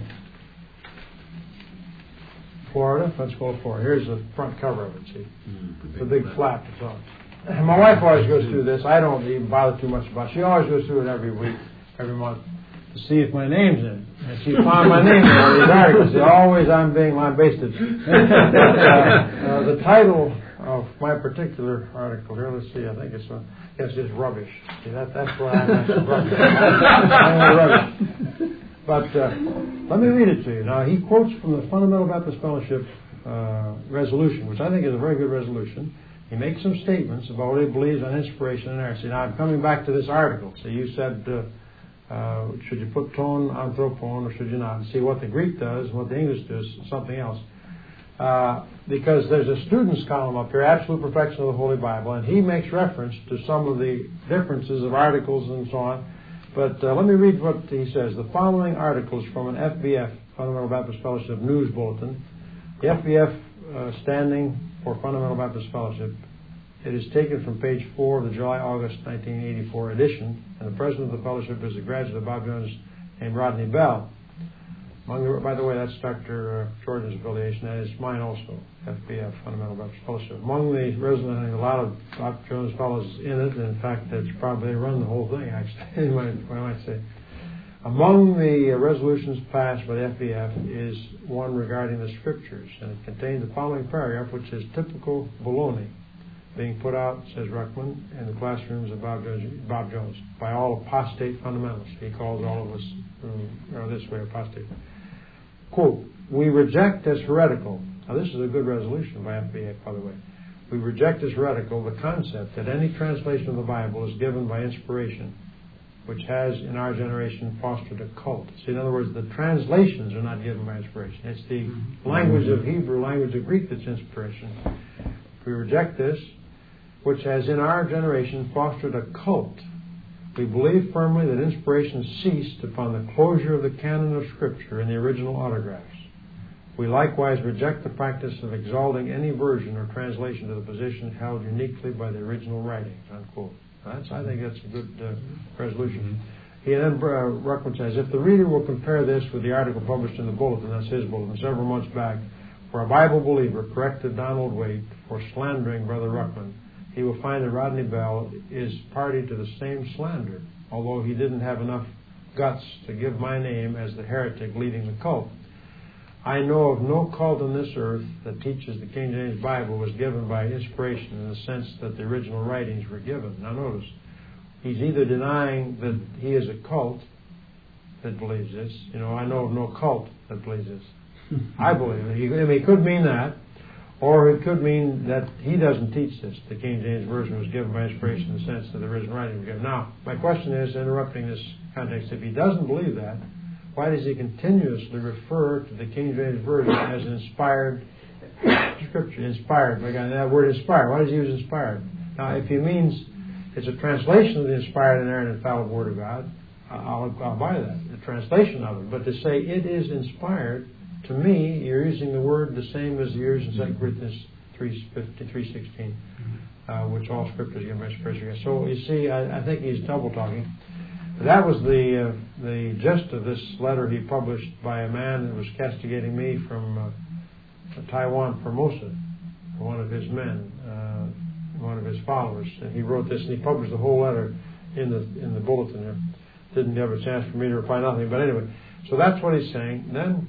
Florida, Pensacola, Florida. Here's the front cover of it, see? Mm, The big flap that's on it. My wife always goes through this. I don't even bother too much about it. She always goes through it every week, every month, to see if my name's in it. And she found my name in all these articles. See, always I'm being lambasted. But, uh, uh, the title of my particular article here, let's see, I think it's, uh, yes, it's rubbish. See, that, that's where I'm actually rubbish. I'm rubbish. But uh, let me read it to you. Now, he quotes from the Fundamental Baptist Fellowship uh, resolution, which I think is a very good resolution. He makes some statements about what he believes on inspiration and inerrancy. Now, I'm coming back to this article. So you said, uh, uh, should you put ton, anthropon, or should you not? And see what the Greek does, what the English does, something else. Uh, because there's a student's column up here, Absolute Perfection of the Holy Bible, and he makes reference to some of the differences of articles and so on. But uh, let me read what he says. The following articles from an F B F, Fundamental Baptist Fellowship News Bulletin. The F B F uh, standing for Fundamental Baptist Fellowship. It is taken from page four of the July-August nineteen eighty-four edition, and the president of the fellowship is a graduate of Bob Jones named Rodney Bell. Among the, by the way, that's Doctor Jordan's affiliation. That is mine also, F B F, Fundamental Baptist Fellowship. Among the residents, a lot of Bob Jones fellows in it, and in fact, that's probably they run the whole thing, actually, I might say. Among the resolutions passed by the F B F is one regarding the Scriptures, and it contains the following paragraph, which is typical baloney, being put out, says Ruckman, in the classrooms of Bob Jones, Bob Jones by all apostate fundamentalists. He calls all of us, who are this way, apostate. Quote, we reject as heretical, now this is a good resolution by F B F, by the way, we reject as heretical the concept that any translation of the Bible is given by inspiration, which has, in our generation, fostered a cult. See, in other words, the translations are not given by inspiration. It's the language of Hebrew, language of Greek that's inspiration. We reject this, which has, in our generation, fostered a cult. We believe firmly that inspiration ceased upon the closure of the canon of Scripture in the original autographs. We likewise reject the practice of exalting any version or translation to the position held uniquely by the original writings, unquote. That's, I think that's a good uh, resolution. He then, uh, Ruckman says, if the reader will compare this with the article published in the Bulletin, that's his Bulletin, several months back, where a Bible believer corrected Donald Waite for slandering Brother Ruckman, he will find that Rodney Bell is party to the same slander, although he didn't have enough guts to give my name as the heretic leading the cult. I know of no cult on this earth that teaches the King James Bible was given by inspiration in the sense that the original writings were given. Now notice, he's either denying that he is a cult that believes this. You know, I know of no cult that believes this. I believe it. He, I mean, it could mean that, or it could mean that he doesn't teach this. The King James Version was given by inspiration in the sense that the original writing was given. Now, my question is, interrupting this context, if he doesn't believe that, why does he continuously refer to the King James Version as an inspired scripture? Inspired. Again, that word inspired. Why does he use inspired? Now, if he means it's a translation of the inspired, inerrant, infallible Word of God, I'll, I'll buy that, the translation of it. But to say it is inspired, to me, you're using the word the same as the years in Second Corinthians three sixteen, uh, which all scriptures given by inspiration. So you see, I, I think he's double talking. That was the uh, the gist of this letter he published by a man that was castigating me from uh, Taiwan, Formosa, one of his men, uh, one of his followers. And he wrote this, and he published the whole letter in the in the bulletin there. Didn't have a chance for me to reply nothing, but anyway. So that's what he's saying. Then,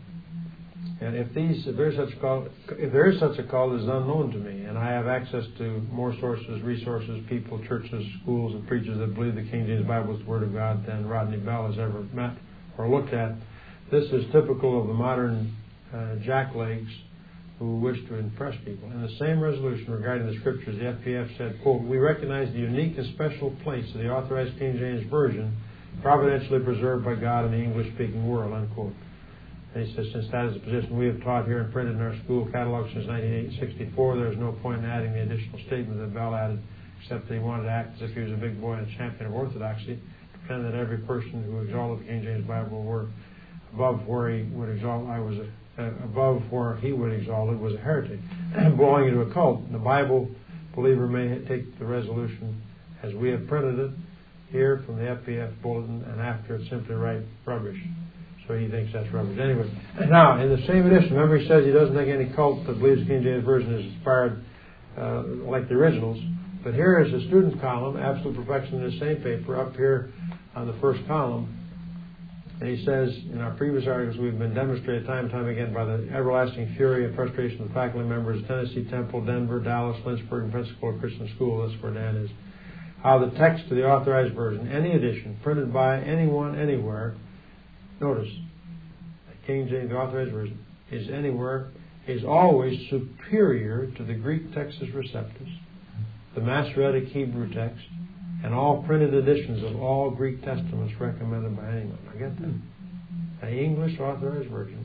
and if these, if there is such a call, if there is such a call, it is unknown to me, and I have access to more sources, resources, people, churches, schools, and preachers that believe the King James Bible is the Word of God than Rodney Bell has ever met or looked at. This is typical of the modern uh, jacklegs who wish to impress people. In the same resolution regarding the Scriptures, the F P F said, quote, we recognize the unique and special place of the authorized King James Version providentially preserved by God in the English-speaking world, unquote. And he says, since that is the position we have taught here and printed in our school catalog since nineteen sixty-four, there is no point in adding the additional statement that Bell added, except that he wanted to act as if he was a big boy and a champion of orthodoxy, to pretend that every person who exalted the King James Bible were above where he would exalt, I was a, uh, above where he would exalt it was a heretic, belonging to a cult. The Bible believer may take the resolution as we have printed it here from the F B F bulletin, and after it simply write rubbish. So he thinks that's rubbish. Anyway, now, in the same edition, remember he says he doesn't think any cult that believes the King James Version is inspired uh, like the originals. But here is a student's column, Absolute Perfection, in the same paper, up here on the first column. And he says, in our previous articles, we've been demonstrated time and time again by the everlasting fury and frustration of the faculty members of Tennessee, Temple, Denver, Dallas, Lynchburg, and Pensacola Christian School, that's where Dan is, how the text of the authorized version, any edition, printed by anyone, anywhere, notice, the King James, the authorized version, is anywhere, is always superior to the Greek Textus Receptus, the Masoretic Hebrew text, and all printed editions of all Greek testaments recommended by anyone. I get that. The English authorized version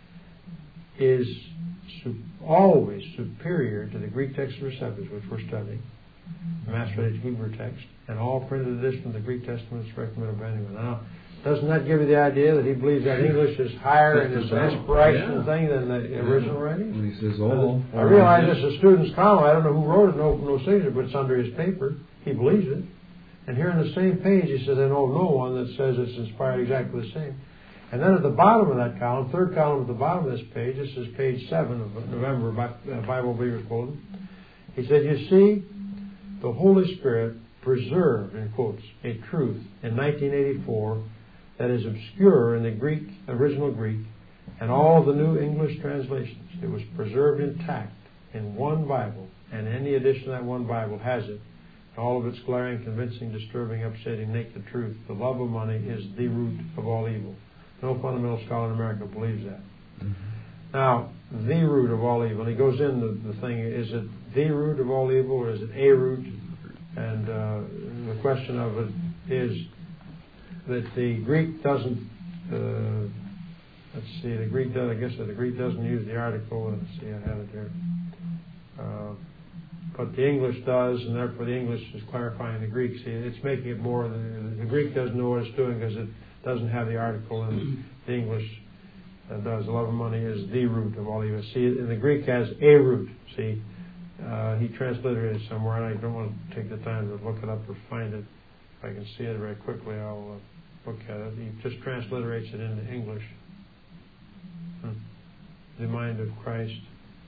is su- always superior to the Greek Textus Receptus, which we're studying, the Masoretic Hebrew text, and all printed editions of the Greek testaments recommended by anyone. Now, Doesn't that give you the idea that he believes that English is higher in its inspirational yeah. thing than the yeah. original writing? When he says all. I realize this is a student's column. I don't know who wrote it, no, no signature, but it's under his paper. He believes it. And here on the same page, he says, I know no one that says it's inspired exactly the same. And then at the bottom of that column, third column at the bottom of this page, this is page seven of November Bible Believer Quoted. He said, you see, the Holy Spirit preserved, in quotes, a truth in nineteen eighty-four that is obscure in the Greek, original Greek, and all the New English translations. It was preserved intact in one Bible, and any edition of that one Bible has it. All of its glaring, convincing, disturbing, upsetting, naked truth. The love of money is the root of all evil. No fundamental scholar in America believes that. Mm-hmm. Now, the root of all evil. He goes in the, the thing, is it the root of all evil or is it a root? And uh, the question of it is that the Greek doesn't, uh, let's see, the Greek does, I guess the Greek doesn't use the article. Let's see, I have it here. Uh, but the English does, and therefore the English is clarifying the Greek. See, it's making it more, the, the Greek doesn't know what it's doing because it doesn't have the article, and the English uh, does. The love of money is the root of all evil. See, and the Greek has a root. See, uh, he transliterated it somewhere, and I don't want to take the time to look it up or find it. If I can see it very quickly, I'll uh, look at it. He just transliterates it into English. Hmm. The mind of Christ.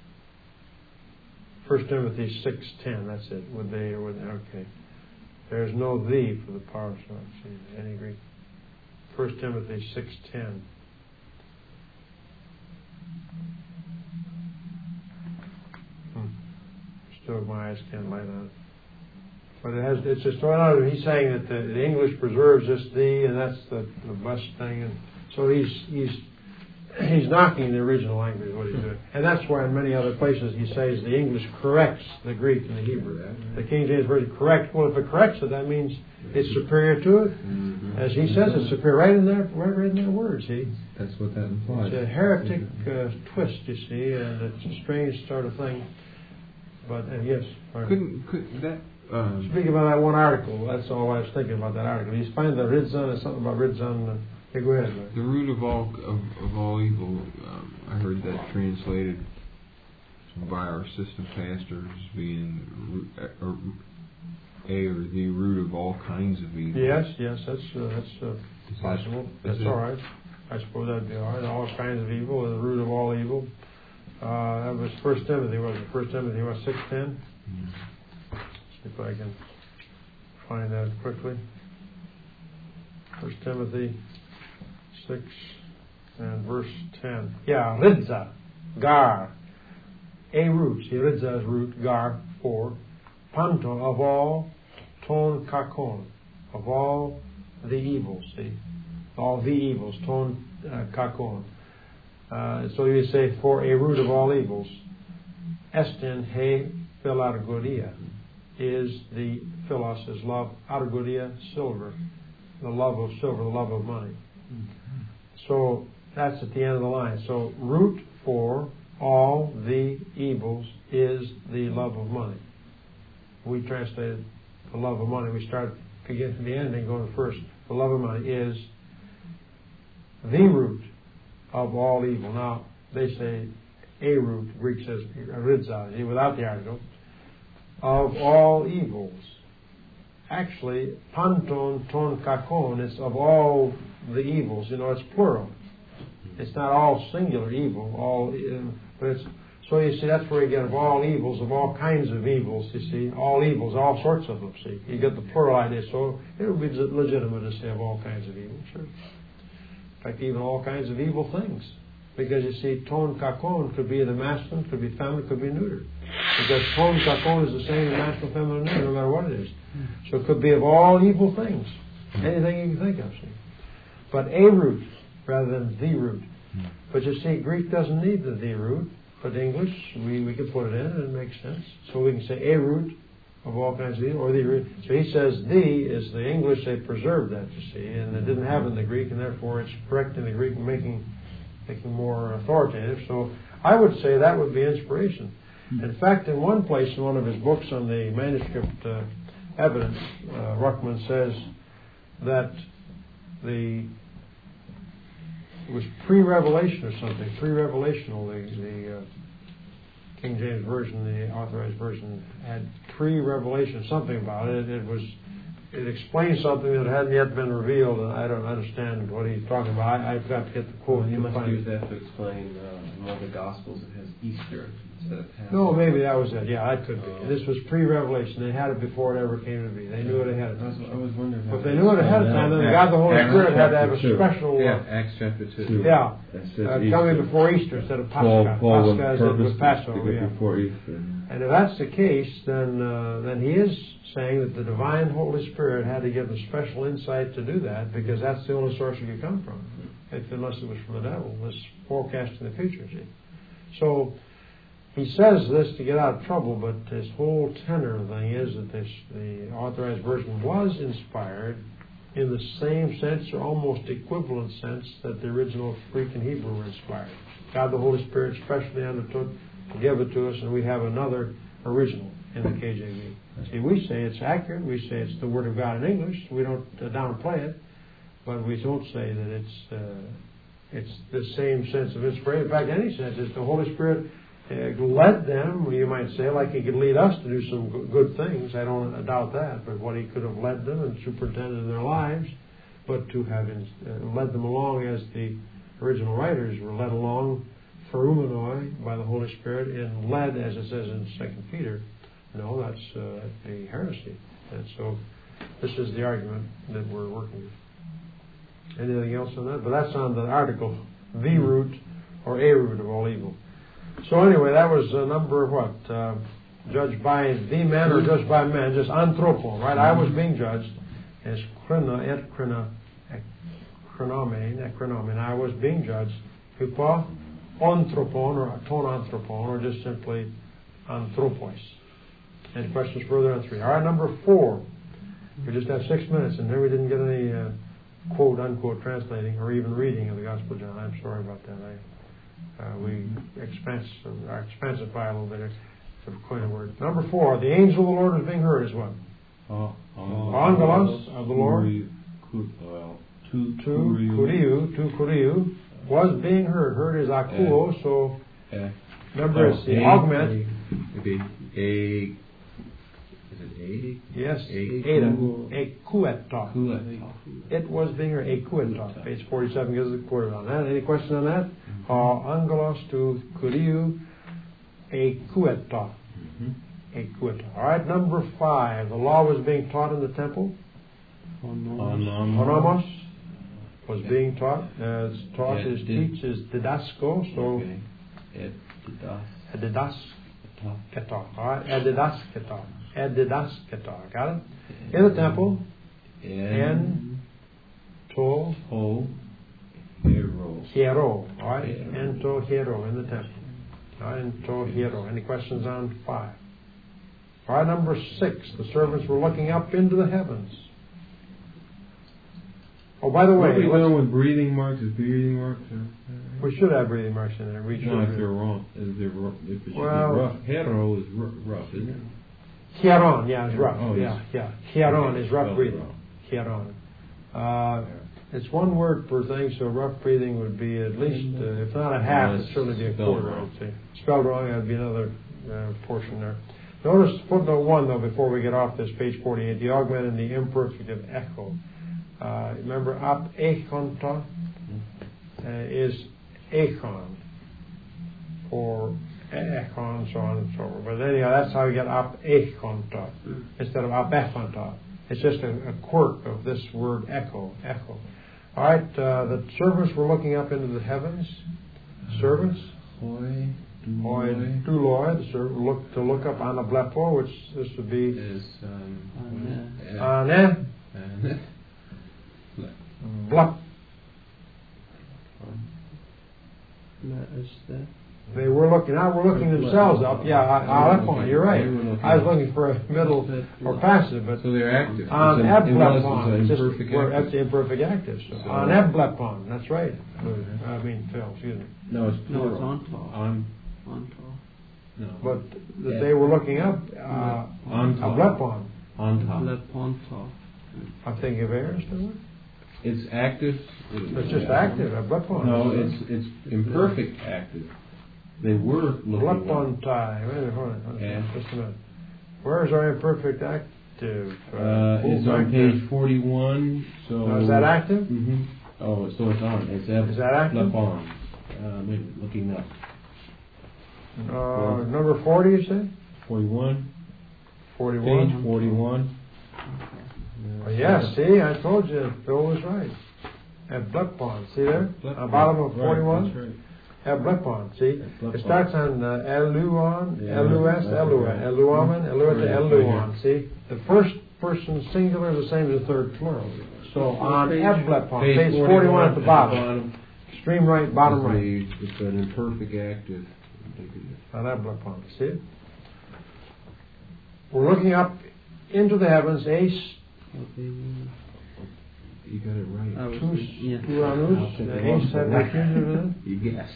First Timothy six ten. That's it. Would they or would they? Okay. There's no thee for the power source. See, any Greek. First Timothy six ten. Hmm. Still, my eyes can't light on it. But it has. It's just well, he's saying that the, the English preserves this thee, and that's the, the best thing. And so he's he's he's knocking the original language. What he's doing, and that's why in many other places he says the English corrects the Greek and the Hebrew. The King James Version corrects. Well, if it corrects it, that means it's superior to it. Mm-hmm. As he says, it's superior right in there, right in their words. See, that's what that implies. It's a heretic uh, twist, you see, and it's a strange sort of thing. But uh, yes, couldn't could that. Um, Speaking about that one article, that's all I was thinking about that article. You find the Ridzon, is something about Ridzon. Uh, hey, go ahead. Mike. The root of all of, of all evil. Um, I heard that translated by our assistant pastors being a, a or the root of all kinds of evil. Yes, yes, that's uh, that's uh, possible. That, that's all right. I suppose that'd be all right. All kinds of evil, the root of all evil. Uh, that was First Timothy. Was it First Timothy? Was six ten? Mm-hmm. See if I can find that quickly. First Timothy six and verse ten. Yeah, Ridza, Gar, a root. See, Ridza's root, Gar, four. Panto, of all, ton kakon, of all the evils. See, all the evils, ton uh, kakon. Uh, so you say, for a root of all evils, estin he philargodia. Is the philos is love, argodia, silver, the love of silver, the love of money. Mm-hmm. So that's at the end of the line. So root for all the evils is the love of money. We translated the love of money. We start begin from the ending, going first. The love of money is the root of all evil. Now they say a root. Greek says ridza, without the article. Of all evils. Actually, panton ton kakon is of all the evils. You know, it's plural. It's not all singular evil. All, uh, but it's so you see that's where you get of all evils, of all kinds of evils. You see, all evils, all sorts of them. See, you get the plural idea. So it would be legitimate to say of all kinds of evil. Sure. In fact, even all kinds of evil things. Because you see, ton kakon could be the masculine, could be feminine, could be neuter. Because ton kakon is the same as masculine, feminine, neuter, no matter what it is. So it could be of all evil things. Anything you can think of, see. But a root rather than the root. But you see, Greek doesn't need the the root, but English, we, we can put it in and it makes sense. So we can say a root of all kinds of evil, or the root. So he says the is the English, they preserved that, you see, and they didn't have it in the Greek, and therefore it's correct in the Greek and making making more authoritative. So I would say that would be inspiration. In fact, in one place in one of his books on the manuscript uh, evidence, uh, Ruckman says that the it was pre-revelation or something, pre-revelational. The, the uh, King James Version, the Authorized Version, had pre-revelation, something about it. It was, it explained something that hadn't yet been revealed, and I don't understand what he's talking about. I, I've got to get the quote. Well, you must find use it. that to explain uh, in one of the Gospels it has Easter instead of Passover. No, maybe that was it. Yeah, that could be. This was pre-revelation. They had it before it ever came to be. They knew it ahead of I was, time. I was wondering. But if they knew it ahead of time, then God the Holy Acts Spirit had to have a chapter two. special, Yeah, uh, Acts chapter two. yeah, That says uh, Easter. coming before Easter instead of Paul, Pascha. Paul was Pascha is it purpose with Passover. to go Yeah. before Easter. And if that's the case, then uh, then he is saying that the divine Holy Spirit had to give them special insight to do that, because that's the only source it could come from, if, unless it was from the devil, this forecasting the future. See, so he says this to get out of trouble, but his whole tenor of the thing is that this, the Authorized Version was inspired in the same sense, or almost equivalent sense, that the original Greek and Hebrew were inspired. God the Holy Spirit specially undertook to give it to us, and we have another original in the K J V. See, we say it's accurate. We say it's the Word of God in English. We don't uh, downplay it, but we don't say that it's uh, it's the same sense of inspiration. In fact, any sense, it's the Holy Spirit uh, led them, you might say, like He could lead us to do some g- good things. I don't doubt that, but what He could have led them and superintended their lives, but to have in, uh, led them along as the original writers were led along Pherumenoi by the Holy Spirit, and led, as it says in Second Peter. No, that's uh, a heresy. And so this is the argument that we're working with. Anything else on that? But that's on the article, the root or a root of all evil. So anyway, that was uh, number what? Uh, judged by the men or judged by men? Just anthropo, right? I was being judged as krina, et krina, chronomen, et chronomen. I was being judged. Hypo, anthropon, or ton anthropon, or just simply anthropos. Any questions further on three? All right, number four. We just have six minutes, and there we didn't get any uh, quote unquote translating or even reading of the Gospel of John. I'm sorry about that. I, uh, we expense uh, expensify a little bit to coin a word. Number four. The angel of the Lord is being heard as what? Oh, Angelos of the Lord. Well, two To kuriou, to kuriou was being heard. Heard is akuo, so Uh, remember it's the augment. Maybe a. Is it a? Yes, A- Ada, ekuetos. Kuetos. It was being heard, ekuetos. Page forty-seven gives a quote on that. Any question on that? Uh, angelos to kuriou, ekuetos. Ekuetos. All right, number five. The law was being taught in the temple. Onomos was being taught. As taught is teach is didasko. So edidas keto. All right, edidas keto. Edidas keto. Got it? In the temple. En to Ho. Hero. hiero. All right, en to hiero in the temple. All right, en to hiero. Any questions on five? All right, number six. The servants were looking up into the heavens. Oh, by the way, what are we let's- doing with breathing marks? Is breathing marks? Or, we should have breathing marks in there. We should. no, if they're wrong. If they're ro- if it should Well- be rough. Hero is r- rough, isn't it? Hieron, yeah, is rough. Oh, yeah, yes. yeah. Hieron Okay, is rough spelled breathing. wrong. Hieron. Uh, it's one word per thing, so rough breathing would be at least, uh, if not a half, Well, it'd certainly be a spelled quarter, I wrong. would say. Spelled wrong, that'd be another uh, portion there. Notice footnote one, though, before we get off this, page forty-eight, the augment and the imperfect of echo. Uh, remember, ap echonta uh, is echon, or echon, so on and so forth. But anyhow, that's how you get ap echonta instead of ap echonta. It's just a, a quirk of this word echo, echo. All right, uh, the servants were looking up into the heavens. Servants. Hoi. Hoi duloi, the servant look to look up anablepo, which this would be Is um. ane Ane. blep. They were looking out, were looking themselves up. Yeah, alepon, you're right. I was looking for a middle or passive, but So they're active. on It's an- it was- eblepon, it's it's an just imperfect we're active. at the imperfect active. So So- on eblepon, that's right. I mean, Phil, excuse me. No, it's No, plural. it's on top. On. On top. No. But that they were looking up, uh, On top. ablepon. On top. Left on top. I'm thinking of Aries, don't It's active. It's just active. A blepon. No, it's it's imperfect active. They were looking up. Blepontai. Wait a minute, hold on. Hold on. Yeah. Just a minute. Where's our imperfect active? Uh, it's on page forty-one. So Now, is that active? Mm-hmm. Oh, so it's on. It's Is that active? Blepon. Uh, maybe looking up. Uh, number forty, you say? forty-one. forty-one. Page forty-one. Oh, yeah, see, I told you, Bill was right. At Blepon, see there? Blepon. On bottom of forty-one? Right, that's right. At Blepon, see? Blepon. It starts on uh, Eluon, Yeah, Elus, that's Elua, right. Eluaman, Eluata, Right, Eluon, see? The first person singular is the same as the third plural. So on page? At Blepon, Page page forty-one at the bottom. Extreme right, bottom right. It's, a, it's an imperfect active. On At Blepon, see it? We're looking up into the heavens, Ace, You got it right. I was, Tus, yeah. Uranus, the Ace had the accusative in You guessed.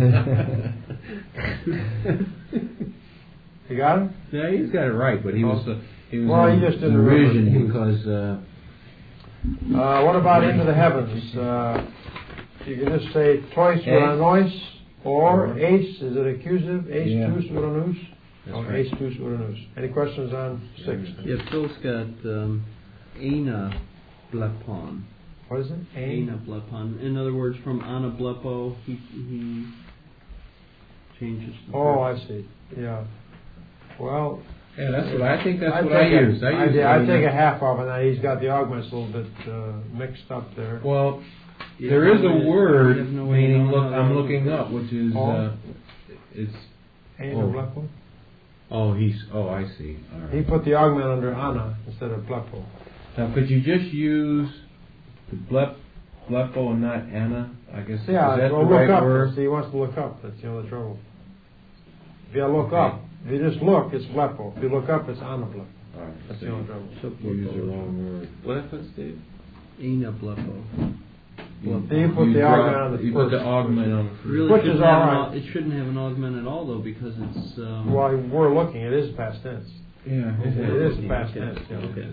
it. You got it? Yeah, he's got it right, but he was uh, he was Well, in he just didn't revision remember. because uh, Uh, what about into the heavens? Uh, you can just say tois Ace. uranois or ace. Is it accusative? Ace Yeah. tus uranus? That's Or right. ace tus uranus. Any questions on six? Yeah, Phil's got um, Ana Blepon. What is it? Ana Blepon. In other words, from Ana Blepo, he, he changes the Oh, verb. I see. Yeah. Well, yeah, that's what I think. That's I'd what I take a- use. I I'd, use. I'd uh, take a half off of that. He's got the augments a little bit uh, mixed up there. Well, You there have is a no- word you have no way to meaning know look. how I'm to looking look. up, which is Oh. uh, it's. Ana Oh. blepo. Oh, he's. Oh, I see. All right. He put the augment under ana instead of blepo. Now, could you just use the blep, blepo and not Anna? I guess Yeah, is that well, the look right up. word? See, he wants to look up. That's the only trouble. If you look Okay. up, if you just look, it's blepo. If you look up, it's ana blepo. All right. That's so the only trouble. So, you use the wrong word. What if it's Dave? Ana Blepo. Well, so you put the drop- augment on the You put the first. augment on the first. Really Which shouldn't is have all an right. au- It shouldn't have an augment at all, though, because it's. Um, Well, we're looking. It is past tense. Yeah, It is past Okay. tense. Yeah. Okay.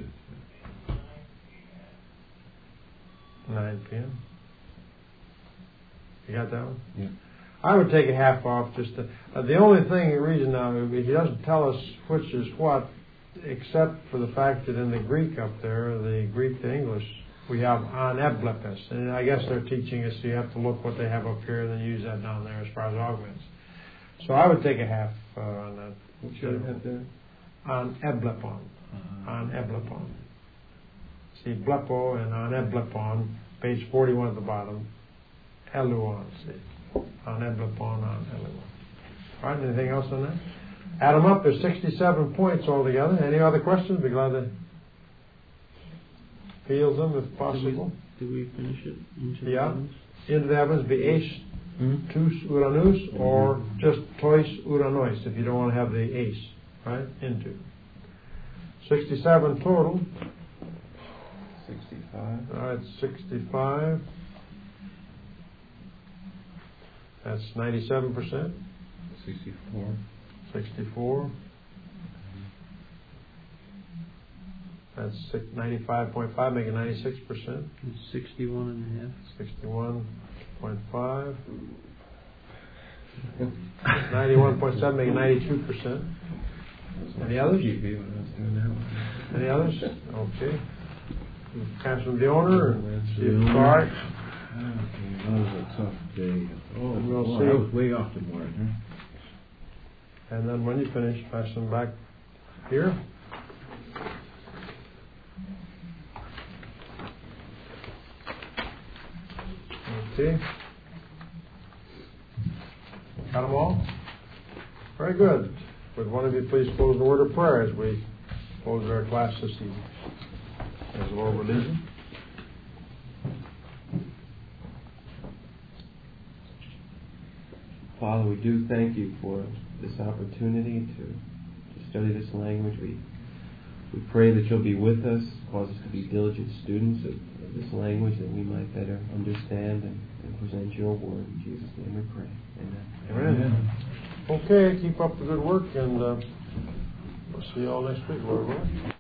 nine p.m. You got that one? Yeah. I would take a half off. Just to, uh, the only thing, the reason now, he doesn't tell us which is what, except for the fact that in the Greek up there, the Greek to English, we have an eblepes, and I guess they're teaching us you have to look what they have up here and then use that down there as far as augments. So I would take a half uh, on that. What should I have there? On eblepon. Uh, On eblepon. See, blepo and on eblepon, page forty-one at the bottom. Eluon, see. On eblepon, on eluon. All right, anything else on that? Add them up, there's sixty-seven points altogether. Any other questions? Be glad to field them if possible. Do we finish it? Into the Yeah. heavens? Into the heavens be ace, tus uranus, or just tois uranois if you don't want to have the ace, right? Into. sixty-seven total. sixty-five. All right, sixty-five. That's ninety-seven percent. sixty-four. sixty-four. That's ninety-five point five, making ninety-six percent. It's sixty-one and a half. sixty-one point five. ninety-one point seven, making ninety-two percent. Any others? Any others? Okay. Pass from the owner and see if it's all right. That was a tough day. Oh, We'll boy, see. I was way off the mark. Huh? And then when you finish, pass them back here. Okay. Got them all? Very good. Would one of you please close the word of prayer as we close our class this evening? As the Lord will lead you. Father, we do thank you for this opportunity to, to study this language. We we pray that you'll be with us, cause us to be diligent students of, of this language, that we might better understand and, and present your word. In Jesus' name we pray. Amen. Amen. Okay, keep up the good work, and uh, we'll see you all next week, Lord willing.